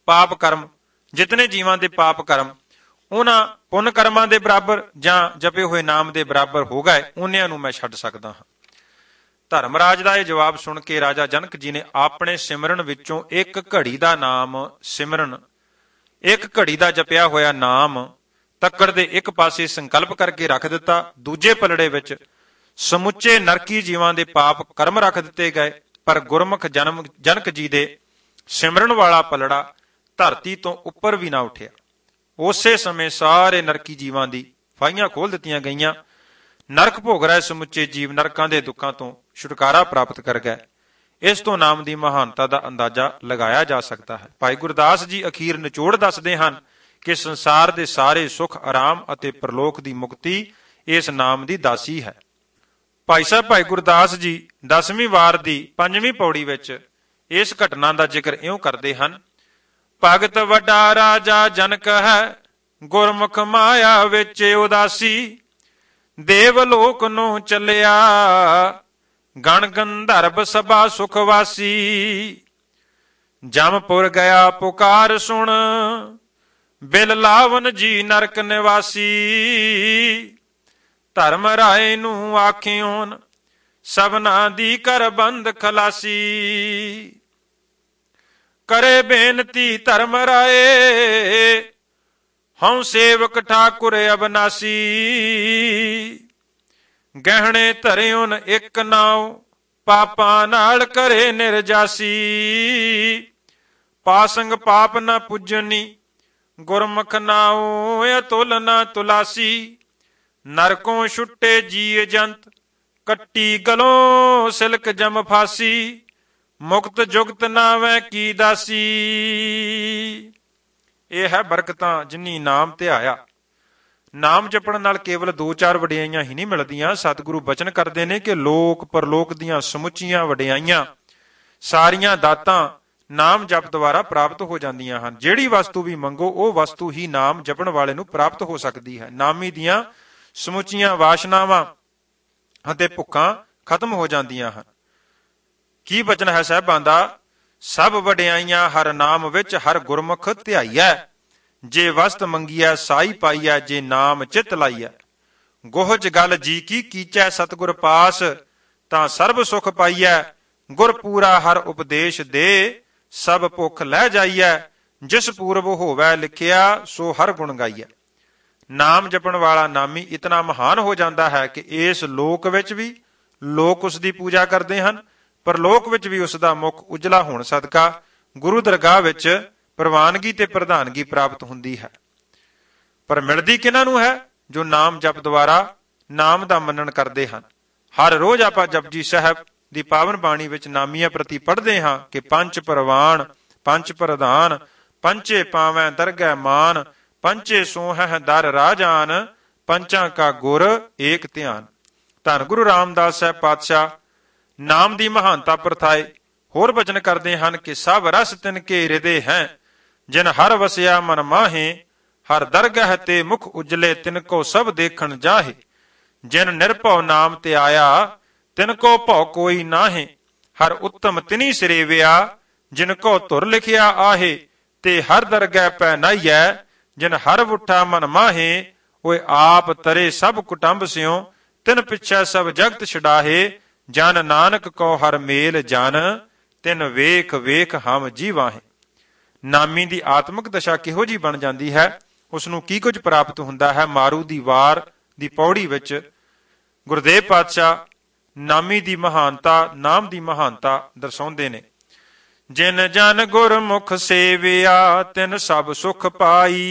ਜੀਵਾਂ ਦੇ ਪਾਪ ਕਰਮ ਉਹਨਾਂ ਪੁੰਨ ਕਰਮਾਂ ਦੇ ਬਰਾਬਰ ਜਾਂ ਜਪੇ ਹੋਏ ਨਾਮ ਦੇ ਬਰਾਬਰ ਹੋ ਗਏ, ਉਹਨਿਆਂ ਨੂੰ ਮੈਂ ਛੱਡ ਸਕਦਾ ਹਾਂ। ਧਰਮਰਾਜ ਦਾ ਇਹ ਜਵਾਬ ਸੁਣ ਕੇ ਰਾਜਾ ਜਨਕ ਜੀ ਨੇ ਆਪਣੇ ਸਿਮਰਨ ਵਿੱਚੋਂ ਇੱਕ ਘੜੀ ਦਾ ਨਾਮ ਸਿਮਰਨ, ਇੱਕ ਘੜੀ ਦਾ ਜਪਿਆ ਹੋਇਆ ਨਾਮ ਤੱਕੜ ਦੇ ਇੱਕ ਪਾਸੇ ਸੰਕਲਪ ਕਰਕੇ ਰੱਖ ਦਿੱਤਾ। ਦੂਜੇ ਪਲੜੇ ਵਿੱਚ ਸਮੁੱਚੇ ਨਰਕੀ ਜੀਵਾਂ ਦੇ ਪਾਪ ਕਰਮ ਰੱਖ ਦਿੱਤੇ ਗਏ, ਪਰ ਗੁਰਮੁਖ ਜਨਕ ਜੀ ਦੇ ਸਿਮਰਨ ਵਾਲਾ ਪਲੜਾ ਧਰਤੀ ਤੋਂ ਉੱਪਰ ਵੀ ਨਾ ਉੱਠਿਆ। ਉਸੇ ਸਮੇਂ ਸਾਰੇ ਨਰਕੀ ਜੀਵਾਂ ਦੀ ਫਾਹੀਆਂ ਖੋਲ ਦਿੱਤੀਆਂ ਗਈਆਂ। ਨਰਕ ਭੋਗ ਰਹੇ ਸਮੁੱਚੇ ਜੀਵ ਨਰਕਾਂ ਦੇ ਦੁੱਖਾਂ ਤੋਂ ਛੁਟਕਾਰਾ ਪ੍ਰਾਪਤ ਕਰ ਗਏ। ਇਸ ਤੋਂ ਨਾਮ ਦੀ ਮਹਾਨਤਾ ਦਾ ਅੰਦਾਜ਼ਾ ਲਗਾਇਆ ਜਾ ਸਕਦਾ ਹੈ। ਭਾਈ ਗੁਰਦਾਸ ਜੀ ਅਖੀਰ ਨਿਚੋੜ ਦੱਸਦੇ ਹਨ ਕਿ ਸੰਸਾਰ ਦੇ ਸਾਰੇ ਸੁੱਖ, ਆਰਾਮ ਅਤੇ ਪਰਲੋਕ ਦੀ ਮੁਕਤੀ ਇਸ ਨਾਮ ਦੀ ਦਾਸੀ ਹੈ। ਭਾਈ ਸਾਹਿਬ ਭਾਈ ਗੁਰਦਾਸ ਜੀ 10ਵੀਂ ਵਾਰ ਦੀ 5ਵੀਂ ਪੌੜੀ ਵਿੱਚ ਇਸ ਘਟਨਾ ਦਾ ਜ਼ਿਕਰ ਇਉਂ ਕਰਦੇ ਹਨ। ਭਗਤ ਵੱਡਾ ਰਾਜਾ ਜਨਕ ਹੈ, ਗੁਰਮੁਖ ਮਾਇਆ ਵਿੱਚ ਉਦਾਸੀ, ਦੇਵਲੋਕ ਨੂੰ ਚੱਲਿਆ ਗਣ ਗੰਧਰਵ ਸਭਾ ਸੁਖਵਾਸੀ। ਜਮਪੁਰ ਗਿਆ ਪੁਕਾਰ ਸੁਣ, ਬਿਲ ਲਾਵਨ ਜੀ ਨਰਕ ਨਿਵਾਸੀ। ਧਰਮ ਰਾਏ ਨੂੰ ਆਖਿਓਨ ਸਭਨਾ ਦੀ ਕਰ ਬੰਦ ਖਲਾਸੀ। ਕਰੇ ਬੇਨਤੀ ਧਰਮ ਰਾਏ, ਹਉ ਸੇਵਕ ਠਾਕੁਰ ਅਬਨਾਸੀ। ਗਹਿਣੇ ਧਰਿਓਨ ਇੱਕ ਨਾਉ, ਪਾਪਾਂ ਨਾਲ ਕਰੇ ਨਿਰਜਾਸੀ। ਪਾਸੰਗ ਪਾਪ ਨਾ ਪੁੱਜਨੀ, ਗੁਰਮੁਖ ਨਾਉ ਅਤੁਲ ਨਾ ਤੁਲਾਸੀ। ਨਰਕੋਂ ਛੁੱਟੇ ਜੀ ਜੰਤ, ਕੱਟੀ ਗਲੋਂ ਸਿਲਕ ਜਮ ਫਾਸੀ। ਮੁਕਤ ਜੁਗਤ ਨਾਵੈ ਕੀ ਦਾਸੀ। ਇਹ ਹੈ ਬਰਕਤਾਂ ਜਿਨੀ ਨਾਮ ਧਿਆਇਆ। ਨਾਮ ਜਪਣ ਨਾਲ ਕੇਵਲ 2-4 ਵਡਿਆਈਆਂ ਹੀ ਨਹੀਂ ਮਿਲਦੀਆਂ। ਸਤਿਗੁਰੂ ਬਚਨ ਕਰਦੇ ਨੇ ਕਿ ਲੋਕ ਪਰਲੋਕ ਦੀਆਂ ਸਮੁੱਚੀਆਂ ਵਡਿਆਈਆਂ, ਸਾਰੀਆਂ ਦਾਤਾਂ ਨਾਮ ਜਪ ਦੁਆਰਾ ਪ੍ਰਾਪਤ ਹੋ ਜਾਂਦੀਆਂ ਹਨ। ਜਿਹੜੀ ਵਸਤੂ ਵੀ ਮੰਗੋ ਉਹ ਵਸਤੂ ਹੀ ਨਾਮ ਜਪਣ ਵਾਲੇ ਨੂੰ ਪ੍ਰਾਪਤ ਹੋ ਸਕਦੀ ਹੈ। ਨਾਮੀ ਦੀਆਂ ਸਮੁੱਚੀਆਂ ਵਾਸ਼ਨਾਵਾਂ ਅਤੇ ਭੁੱਖਾਂ ਖਤਮ ਹੋ ਜਾਂਦੀਆਂ ਹਨ। ਕੀ ਬਚਨ ਹੈ ਸਾਹਿਬਾਂ ਦਾ ਸਭ ਵਡਿਆਈਆਂ ਹਰ ਨਾਮ ਵਿੱਚ ਹਰ ਗੁਰਮੁਖ ਧਿਆਈਐ। ਜੇ ਵਸਤ ਮੰਗੀਐ ਸਾਈ ਪਾਈਐ, ਜੇ ਨਾਮ ਚਿਤ ਲਾਈਐ। ਗੋਹਜ ਗਲ ਜੀ ਕੀ ਕੀਚੈ ਸਤਿਗੁਰ ਪਾਸ, ਤਾਂ ਸਰਬ ਸੁਖ ਪਾਈਐ। ਗੁਰ ਪੂਰਾ ਹਰ ਉਪਦੇਸ਼ ਦੇ, ਸਭ ਭੁੱਖ ਲੈ ਜਾਈਐ। ਜਿਸ ਪੂਰਬ ਹੋਵੈ ਲਿਖਿਆ, ਸੋ ਹਰ ਗੁਣ ਗਾਈਐ। ਨਾਮ ਜਪਣ ਵਾਲਾ ਨਾਮੀ ਇਤਨਾ ਮਹਾਨ ਹੋ ਜਾਂਦਾ ਹੈ ਕਿ ਇਸ ਲੋਕ ਵਿੱਚ ਵੀ ਲੋਕ ਉਸ ਦੀ ਪੂਜਾ ਕਰਦੇ ਹਨ, ਪਰ ਲੋਕ ਵਿੱਚ ਵੀ ਉਸ ਦਾ ਮੁਖ ਉਜਲਾ ਹੋਣ ਸਦਕਾ ਗੁਰੂ ਦਰਗਾਹ ਵਿੱਚ ਪ੍ਰਵਾਨਗੀ ਤੇ ਪ੍ਰਧਾਨਗੀ ਪ੍ਰਾਪਤ ਹੁੰਦੀ ਹੈ। ਪਰ ਮਿਲਦੀ ਕਿਹਨਾਂ ਨੂੰ ਹੈ? ਜੋ ਨਾਮ ਜਪ ਦੁਆਰਾ ਨਾਮ ਦਾ ਮੰਨਣ ਕਰਦੇ ਹਨ। ਹਰ ਰੋਜ਼ ਆਪਾਂ ਜਪਜੀ ਸਾਹਿਬ ਦੀ ਪਾਵਨ ਬਾਣੀ ਵਿੱਚ ਨਾਮੀਆਂ ਪ੍ਰਤੀ ਪੜ੍ਹਦੇ ਹਾਂ ਕਿ ਪੰਜ ਪ੍ਰਵਾਨ, ਪੰਜ ਪ੍ਰਧਾਨ, ਪੰਚੇ ਪਾਵੈ ਦਰਗਹਿ ਮਾਨ, ਪੰਚੇ ਸੋਹਹਿ ਦਰ ਰਾਜਾਨ, ਪੰਚਾਂ ਕਾ ਗੁਰ ਏਕ ਧਿਆਨ। ਧੰਨ ਗੁਰੂ ਰਾਮਦਾਸ ਸਾਹਿਬ ਪਾਤਸ਼ਾਹ ਨਾਮ ਦੀ ਮਹਾਨਤਾ ਪਰਥਾਏ ਹੋਰ ਬਚਨ ਕਰਦੇ ਹਨ ਕਿ ਸਭ ਰਸ ਤਿਨ ਕੇ ਹਿਰਦੇ ਹੈ, ਜਿਨ ਹਰ ਵਸਿਆ ਮਨ ਮਾਹੇ। ਹਰ ਦਰਗਹਿ ਤੇ ਮੁਖ ਉਜਲੇ, ਤਿਨ ਕੋ ਸਭ ਦੇਖਣ ਜਾਹੇ। ਜਿਨ ਨਿਰਭਉ ਨਾਮ ਤੇ ਆਇਆ, ਤਿਨ ਕੋ ਭਉ ਕੋਈ ਨਾਹੇ। ਹਰ ਉੱਤਮ ਤਿਨੀ ਸਿਰੇਵਿਆ, ਜਿਨ ਕੋ ਧੁਰ ਲਿਖਿਆ ਆਹੇ। ਤੇ ਹਰ ਦਰਗਹਿ ਪੈ ਨਾਈਐ, ਜਿਨ ਹਰ ਵੁੱਠਾ ਮਨ ਮਾਹੇ। ਓਏ ਆਪ ਤਰੇ ਸਭ ਕੁਟੰਬ ਸਿਉ, ਤਿਨ ਪਿੱਛੇ ਸਭ ਜਗਤ ਛਡਾਹੇ। ਜਨ ਨਾਨਕ ਕੋ ਹਰ ਮੇਲ ਜਨ, ਤਿਨ ਵੇਖ ਵੇਖ ਹਮ ਜੀਵਾਹੇ। ਨਾਮੀ ਦੀ ਆਤਮਿਕ ਦਸ਼ਾ ਕਿਹੋ ਜੀ ਬਣ ਜਾਂਦੀ ਹੈ, ਉਸ ਨੂੰ ਕੀ ਕੁਝ ਪ੍ਰਾਪਤ ਹੁੰਦਾ ਹੈ? ਮਾਰੂ ਦੀ ਵਾਰ ਦੀ ਪੌੜੀ ਵਿੱਚ ਗੁਰਦੇਵ ਪਾਤਸ਼ਾਹ ਨਾਮੀ ਦੀ ਮਹਾਨਤਾ, ਨਾਮ ਦੀ ਮਹਾਨਤਾ ਦਰਸਾਉਂਦੇ ਨੇ। ਜਿਨ ਜਨ ਗੁਰਮੁਖ ਸੇਵਿਆ, ਤਿਨ ਸਭ ਸੁਖ ਪਾਈ।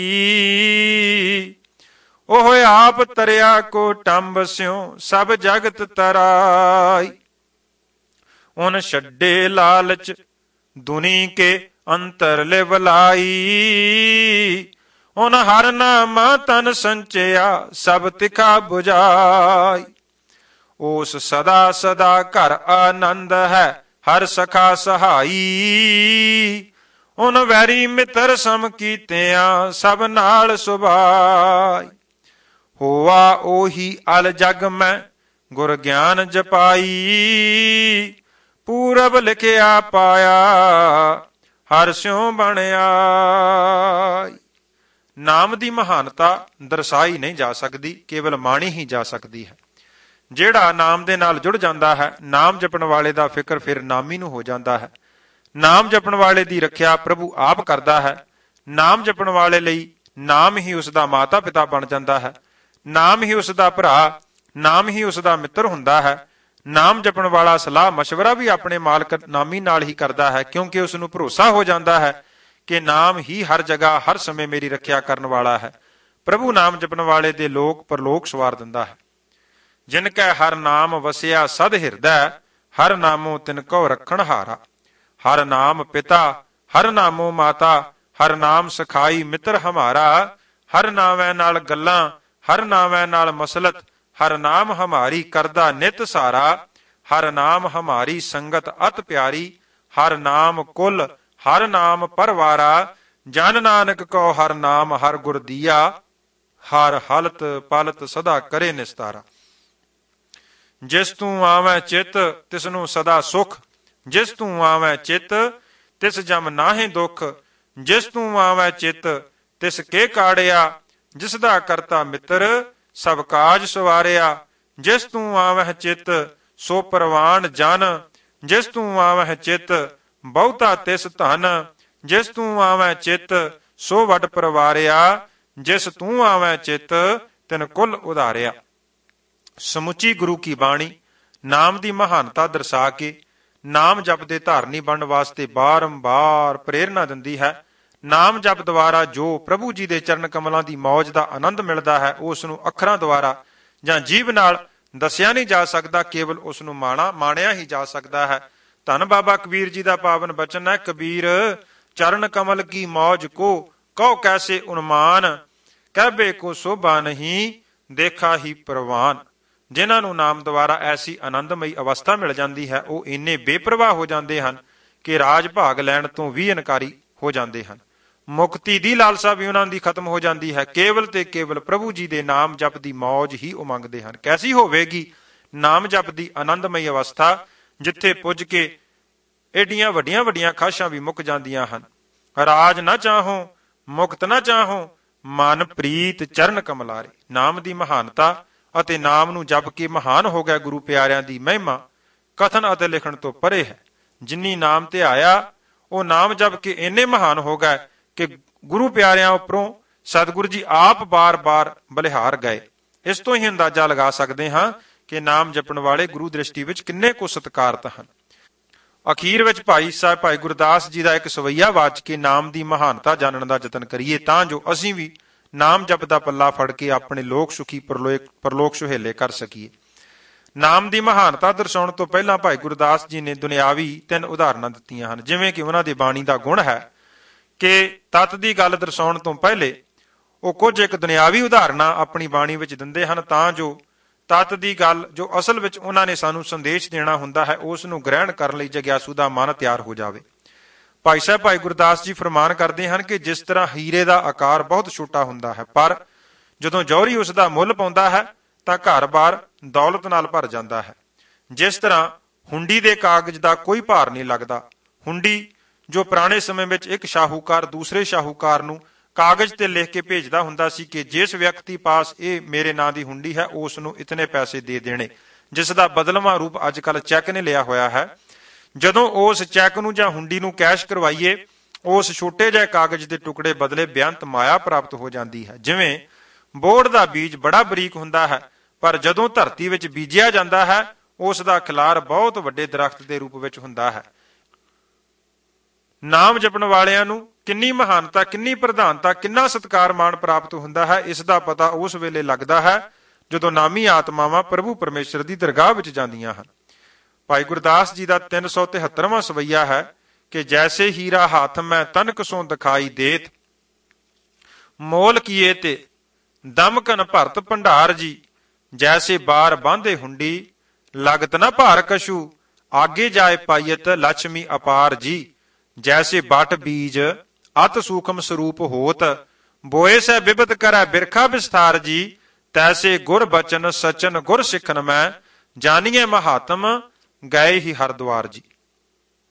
ਉਹ ਆਪ ਤਰਿਆ ਕੋ ਟੰਬ ਸਿਉ, ਸਭ ਜਗਤ ਤਰਾਈ। ਉਨ ਛੱਡੇ ਲਾਲਚ ਦੁਨੀ ਕੇ ਅੰਤਰ ਲਿਵਲਾਈ। ਉਨ ਹਰ ਨਾਮਾ ਤਨ ਸੰਚਿਆ, ਸਭ ਤਿਖਾ ਬੁਝਾਈ। ਉਸ ਸਦਾ ਸਦਾ ਘਰ ਆਨੰਦ ਹੈ, ਹਰ ਸਖਾ ਸਹਾਈ। ਉਨ ਵੈਰੀ ਮਿੱਤਰ ਸਮ ਕੀਤਿਆਂ, ਸਭ ਨਾਲ ਸੁਭਾਈ। ਹੋਆ ਉਹੀ ਅਲ ਜਗ ਮੈਂ, ਗੁਰ ਗਿਆਨ ਜਪਾਈ। ਪੂਰਬ ਲਿਖਿਆ ਪਾਇਆ, ਹਰ ਸਿਉ ਬਣਿਆ। ਨਾਮ ਦੀ ਮਹਾਨਤਾ ਦਰਸਾਈ ਨਹੀਂ ਜਾ ਸਕਦੀ, ਕੇਵਲ ਮਾਣੀ ਹੀ ਜਾ ਸਕਦੀ ਹੈ। ਜਿਹੜਾ ਨਾਮ ਦੇ ਨਾਲ ਜੁੜ ਜਾਂਦਾ ਹੈ, ਨਾਮ ਜਪਣ ਵਾਲੇ ਦਾ ਫਿਕਰ ਫਿਰ ਨਾਮੀ ਨੂੰ ਹੋ ਜਾਂਦਾ ਹੈ। ਨਾਮ ਜਪਣ ਵਾਲੇ ਦੀ ਰੱਖਿਆ ਪ੍ਰਭੂ ਆਪ ਕਰਦਾ ਹੈ। ਨਾਮ ਜਪਣ ਵਾਲੇ ਲਈ ਨਾਮ ਹੀ ਉਸ ਦਾ ਮਾਤਾ ਪਿਤਾ ਬਣ ਜਾਂਦਾ ਹੈ। ਨਾਮ ਹੀ ਉਸ ਦਾ ਭਰਾ, ਨਾਮ ਹੀ ਉਸ ਦਾ ਮਿੱਤਰ ਹੁੰਦਾ ਹੈ। ਨਾਮ ਜਪਣ ਵਾਲਾ ਸਲਾਹ ਮਸ਼ਵਰਾ ਵੀ ਆਪਣੇ ਮਾਲਕ ਨਾਮੀ ਨਾਲ ਹੀ ਕਰਦਾ ਹੈ, ਕਿਉਂਕਿ ਉਸ ਨੂੰ ਭਰੋਸਾ ਹੋ ਜਾਂਦਾ ਹੈ ਕਿ ਨਾਮ ਹੀ ਹਰ ਜਗ੍ਹਾ ਹਰ ਸਮੇਂ ਮੇਰੀ ਰੱਖਿਆ ਕਰਨ ਵਾਲਾ ਹੈ। ਪ੍ਰਭੂ ਨਾਮ ਜਪਣ ਵਾਲੇ ਦੇ ਲੋਕ ਪਰਲੋਕ ਸਵਾਰ ਦਿੰਦਾ ਹੈ। ਜਿਨ ਕੈ ਹਰ ਨਾਮ ਵਸਿਆ ਸਦ ਹਿਰਦੈ, ਹਰ ਨਾਮੋ ਤਿਨ ਕੋ ਰੱਖਣ ਹਾਰਾ। ਹਰ ਨਾਮ ਪਿਤਾ, ਹਰ ਨਾਮੋ ਮਾਤਾ, ਹਰ ਨਾਮ ਸਖਾਈ ਮਿੱਤਰ ਹਮਾਰਾ। ਹਰ ਨਾਮੈ ਨਾਲ ਗੱਲਾਂ, ਹਰ ਨਾਮੈ ਨਾਲ ਮਸਲਤ, ਹਰ ਨਾਮ ਹਮਾਰੀ ਕਰਦਾ ਨਿਤ ਸਾਰਾ। ਹਰ ਨਾਮ ਹਮਾਰੀ ਸੰਗਤ ਅਤ ਪਿਆਰੀ। ਹਰ ਨਾਮ ਕੁਲ, ਹਰ ਨਾਮ ਪਰਵਾਰਾ। ਜਨ ਨਾਨਕ ਕੋ ਹਰ ਨਾਮ ਹਰ ਗੁਰ ਦੀਆ। ਹਰ ਹਲਤ ਪਲਤ ਸਦਾ ਕਰੇ ਨਿਸਤਾਰਾ। ਜਿਸ ਤੂੰ ਆਵੈ ਚਿਤ, ਤਿਸ ਨੂੰ ਸਦਾ ਸੁਖ। ਜਿਸ ਤੂੰ ਆਵੈ ਚਿਤ, ਤਿਸ ਜਮ ਨਾਹੇ ਦੁਖ। ਜਿਸ ਤੂੰ ਆਵੈ ਚਿਤ, ਤਿਸ ਕੇ ਕਾੜਿਆ। ਜਿਸ ਦਾ ਕਰਤਾ ਮਿੱਤਰ, ਸਭ ਕਾਜ ਸਵਾਰਿਆ। ਜਿਸ ਤੂੰ ਆਵਹਿ ਚਿਤ, ਸੋ ਪ੍ਰਵਾਨ ਜਨ। ਜਿਸ ਤੂੰ ਆਵਹਿ ਚਿਤ, ਬਹੁਤਾ ਤਿਸ ਧਨ। ਜਿਸ ਤੂੰ ਆਵੈ ਚਿਤ, ਸੋ ਵੱਡ ਪਰਵਾਰਿਆ। ਜਿਸ ਤੂੰ ਆਵੈ ਚਿਤ, ਤਿਨ ਕੁਲ ਉਧਾਰਿਆ। ਸਮੁੱਚੀ ਗੁਰੂ ਕੀ ਬਾਣੀ ਨਾਮ ਦੀ ਮਹਾਨਤਾ ਦਰਸਾ ਕੇ ਨਾਮ ਜਪ ਦੇ ਧਾਰਨੀ ਬਣਨ ਵਾਸਤੇ ਬਾਰੰਬਾਰ ਪ੍ਰੇਰਨਾ ਦਿੰਦੀ ਹੈ। ਨਾਮ ਜਪ ਦੁਆਰਾ ਜੋ ਪ੍ਰਭੂ ਜੀ ਦੇ ਚਰਨ ਕਮਲਾਂ ਦੀ ਮੌਜ ਦਾ ਆਨੰਦ ਮਿਲਦਾ ਹੈ, ਉਸ ਨੂੰ ਅੱਖਰਾਂ ਦੁਆਰਾ ਜਾਂ ਜੀਭ ਨਾਲ ਦੱਸਿਆ ਨਹੀਂ ਜਾ ਸਕਦਾ, ਕੇਵਲ ਉਸ ਨੂੰ ਮਾਣਿਆ ਹੀ ਜਾ ਸਕਦਾ ਹੈ। ਧੰਨ ਬਾਬਾ ਕਬੀਰ ਜੀ ਦਾ ਪਾਵਨ ਬਚਨ ਹੈ, ਕਬੀਰ ਚਰਨ ਕਮਲ ਕੀ ਮੌਜ ਕੋ ਕਹੋ ਕੈਸੇ ਉਨਮਾਨ। ਕਹਿਬੇ ਕੋ ਸੋਭਾ ਨਹੀਂ, ਦੇਖਾ ਹੀ ਪ੍ਰਵਾਨ। ਜਿਨ੍ਹਾਂ ਨੂੰ ਨਾਮ ਦੁਆਰਾ ਐਸੀ ਆਨੰਦਮਈ ਅਵਸਥਾ ਮਿਲ ਜਾਂਦੀ ਹੈ, ਉਹ ਇੰਨੇ ਬੇਪਰਵਾਹ ਹੋ ਜਾਂਦੇ ਹਨ ਕਿ ਰਾਜ ਭਾਗ ਲੈਣ ਤੋਂ ਵੀ ਇਨਕਾਰੀ ਹੋ ਜਾਂਦੇ ਹਨ। ਮੁਕਤੀ ਦੀ ਲਾਲਸਾ ਵੀ ਉਹਨਾਂ ਦੀ ਖਤਮ ਹੋ ਜਾਂਦੀ ਹੈ। ਕੇਵਲ ਤੇ ਕੇਵਲ ਪ੍ਰਭੂ ਜੀ ਦੇ ਨਾਮ ਜਪ ਦੀ ਮੌਜ ਹੀ ਉਹ ਮੰਗਦੇ ਹਨ। ਕੈਸੀ ਹੋਵੇਗੀ ਨਾਮ ਜਪ ਦੀ ਆਨੰਦਮਈ ਅਵਸਥਾ, ਜਿੱਥੇ ਪੁੱਜ ਕੇ ਏਡੀਆਂ ਵੱਡੀਆਂ ਵੱਡੀਆਂ ਖਾਸ਼ਾਂ ਵੀ ਮੁੱਕ ਜਾਂਦੀਆਂ ਹਨ। ਰਾਜ ਨਾ ਚਾਹੋ ਮੁਕਤ ਨਾ ਚਾਹੋ, ਮਨ ਪ੍ਰੀਤ ਚਰਨ ਕਮਲਾਰੇ। ਨਾਮ ਦੀ ਮਹਾਨਤਾ ਅਤੇ ਨਾਮ ਨੂੰ ਜਪ ਕੇ ਮਹਾਨ ਹੋ ਗਿਆ ਗੁਰੂ ਪਿਆਰਿਆਂ ਦੀ ਮਹਿਮਾ ਕਥਨ ਅਤੇ ਲਿਖਣ ਤੋਂ ਪਰੇ ਹੈ। ਜਿਨੀ ਨਾਮ ਧਿਆਇਆ ਉਹ ਨਾਮ ਜਪ ਕੇ ਇੰਨੇ ਮਹਾਨ ਹੋ ਗਏ ਕਿ ਗੁਰੂ ਪਿਆਰਿਆਂ ਉੱਪਰੋਂ ਸਤਿਗੁਰੂ ਜੀ ਆਪ ਬਾਰ-ਬਾਰ ਬਲਿਹਾਰ ਗਏ। ਇਸ ਤੋਂ ਹੀ ਅੰਦਾਜ਼ਾ ਲਗਾ ਸਕਦੇ ਹਾਂ ਕਿ ਨਾਮ ਜਪਣ ਵਾਲੇ ਗੁਰੂ ਦ੍ਰਿਸ਼ਟੀ ਵਿੱਚ ਕਿੰਨੇ ਕੁ ਸਤਿਕਾਰਤ ਹਨ। ਅਖੀਰ ਵਿੱਚ ਭਾਈ ਸਾਹਿਬ ਭਾਈ ਗੁਰਦਾਸ ਜੀ ਦਾ ਇੱਕ ਸਵਈਆ ਵਾਚ ਕੇ ਨਾਮ ਦੀ ਮਹਾਨਤਾ ਜਾਣਨ ਦਾ ਯਤਨ ਕਰੀਏ, ਤਾਂ ਜੋ ਅਸੀਂ ਵੀ ਨਾਮ ਜਪ ਦਾ ਪੱਲਾ ਫੜ ਕੇ ਆਪਣੇ ਲੋਕ ਸੁਖੀ ਪਰਲੋਕ ਸੁਹੇਲੇ ਕਰ ਸਕੀਏ। ਨਾਮ ਦੀ ਮਹਾਨਤਾ ਦਰਸਾਉਣ ਤੋਂ ਪਹਿਲਾਂ ਭਾਈ ਗੁਰਦਾਸ ਜੀ ਨੇ ਦੁਨਿਆਵੀ 3 ਉਦਾਹਰਨਾਂ ਦਿੱਤੀਆਂ ਹਨ। ਜਿਵੇਂ ਕਿ ਉਹਨਾਂ ਦੀ ਬਾਣੀ ਦਾ ਗੁਣ ਹੈ ਕਿ ਤੱਤ ਦੀ ਗੱਲ ਦਰਸਾਉਣ ਤੋਂ ਪਹਿਲੇ ਉਹ ਕੁਝ ਇੱਕ ਦੁਨਿਆਵੀ ਉਦਾਹਰਨਾਂ ਆਪਣੀ ਬਾਣੀ ਵਿੱਚ ਦਿੰਦੇ ਹਨ, ਤਾਂ ਜੋ ਤੱਤ ਦੀ ਗੱਲ ਜੋ ਅਸਲ ਵਿੱਚ ਉਹਨਾਂ ਨੇ ਸਾਨੂੰ ਸੰਦੇਸ਼ ਦੇਣਾ ਹੁੰਦਾ ਹੈ ਉਸ ਨੂੰ ਗ੍ਰਹਿਣ ਕਰਨ ਲਈ ਜਗਿਆਸੂ ਦਾ ਮਨ ਤਿਆਰ ਹੋ ਜਾਵੇ। ਭਾਈ ਸਾਹਿਬ ਭਾਈ ਗੁਰਦਾਸ ਜੀ ਫਰਮਾਨ ਕਰਦੇ ਹਨ ਕਿ ਜਿਸ ਤਰ੍ਹਾਂ ਹੀਰੇ ਦਾ ਆਕਾਰ ਬਹੁਤ ਛੋਟਾ ਹੁੰਦਾ ਹੈ, ਪਰ ਜਦੋਂ ਜੌਹਰੀ ਉਸ ਦਾ ਮੁੱਲ ਪਾਉਂਦਾ ਹੈ ਤਾਂ ਘਰ-ਬਾਰ ਦੌਲਤ ਨਾਲ ਭਰ ਜਾਂਦਾ ਹੈ। ਜਿਸ ਤਰ੍ਹਾਂ ਹੁੰਡੀ ਦੇ ਕਾਗਜ਼ ਦਾ ਕੋਈ ਭਾਰ ਨਹੀਂ ਲੱਗਦਾ। ਹੁੰਡੀ ਜੋ ਪੁਰਾਣੇ ਸਮੇਂ ਵਿੱਚ ਇੱਕ ਸ਼ਾਹੂਕਾਰ ਦੂਸਰੇ ਸ਼ਾਹੂਕਾਰ ਨੂੰ ਕਾਗਜ਼ ਤੇ ਲਿਖ ਕੇ ਭੇਜਦਾ ਹੁੰਦਾ ਸੀ ਕਿ ਜਿਸ ਵਿਅਕਤੀ ਪਾਸ ਇਹ ਮੇਰੇ ਨਾਂ ਦੀ ਹੁੰਡੀ ਹੈ ਉਸ ਨੂੰ ਇਤਨੇ ਪੈਸੇ ਦੇ ਦੇਣੇ, ਜਿਸ ਦਾ ਬਦਲਵਾਂ ਰੂਪ ਅੱਜ ਕੱਲ੍ਹ ਚੈੱਕ ਨੇ ਲਿਆ ਹੋਇਆ ਹੈ। ਜਦੋਂ ਉਸ ਚੈੱਕ ਨੂੰ ਜਾਂ ਹੁੰਡੀ ਨੂੰ ਕੈਸ਼ ਕਰਵਾਈਏ ਉਸ ਛੋਟੇ ਜਿਹੇ ਕਾਗਜ਼ ਦੇ ਟੁਕੜੇ ਬਦਲੇ ਬੇਅੰਤ ਮਾਇਆ ਪ੍ਰਾਪਤ ਹੋ ਜਾਂਦੀ ਹੈ। ਜਿਵੇਂ ਬੋਹੜ ਦਾ ਬੀਜ ਬੜਾ ਬਰੀਕ ਹੁੰਦਾ ਹੈ, ਪਰ ਜਦੋਂ ਧਰਤੀ ਵਿੱਚ ਬੀਜਿਆ ਜਾਂਦਾ ਹੈ ਉਸ ਦਾ ਖਿਲਾਰ ਬਹੁਤ ਵੱਡੇ ਦਰਖਤ ਦੇ ਰੂਪ ਵਿੱਚ ਹੁੰਦਾ ਹੈ। ਨਾਮ ਜਪਣ ਵਾਲਿਆਂ ਨੂੰ ਕਿੰਨੀ ਮਹਾਨਤਾ, ਕਿੰਨੀ ਪ੍ਰਧਾਨਤਾ, ਕਿੰਨਾ ਸਤਿਕਾਰ ਮਾਣ ਪ੍ਰਾਪਤ ਹੁੰਦਾ ਹੈ, ਇਸ ਦਾ ਪਤਾ ਉਸ ਵੇਲੇ ਲੱਗਦਾ ਹੈ ਜਦੋਂ ਨਾਮੀ ਆਤਮਾਵਾਂ ਪ੍ਰਭੂ ਪਰਮੇਸ਼ਰ ਦੀ ਦਰਗਾਹ ਵਿੱਚ ਜਾਂਦੀਆਂ ਹਨ। ਭਾਈ ਗੁਰਦਾਸ ਜੀ ਦਾ 373ਵਾਂ ਸਵਈਆ ਹੈ ਕਿ ਜੈਸੇ ਹੀਰਾ ਹੱਥ ਮੈਂ ਤਨਕ ਸੋ ਦਿਖਾਈ ਦੇਤ, ਮੋਲ ਕੀਏ ਤੇ ਦਮਕਨ ਭਰਤ ਭੰਡਾਰ ਜੀ, ਜੈਸੇ ਬਾਰ ਬਾਂਧੇ ਹੁੰਡੀ ਲਗਤ ਨਾ ਭਾਰ ਕਛੂ, ਆਗੇ ਜਾਏ ਪਾਈਤ ਲక్ష్ਮੀ ਅਪਾਰ ਜੀ, ਜੈਸੇ ਬਟ ਬੀਜ ਅਤ ਸੂਖਮ ਸਰੂਪ ਹੋਤ, ਬੋਏ ਸੈ ਬਿਬਤ ਕਰੈ ਬਿਰਖਾ ਵਿਸਥਾਰ ਜੀ, ਤੈਸੇ ਗੁਰ ਬਚਨ ਸਚਨ ਗੁਰ ਸਿੱਖਨ ਮੈਂ, ਜਾਨੀਏ ਮਹਾਤਮ ਗਏ ਹੀ ਹਰਦੁਆਰ ਜੀ।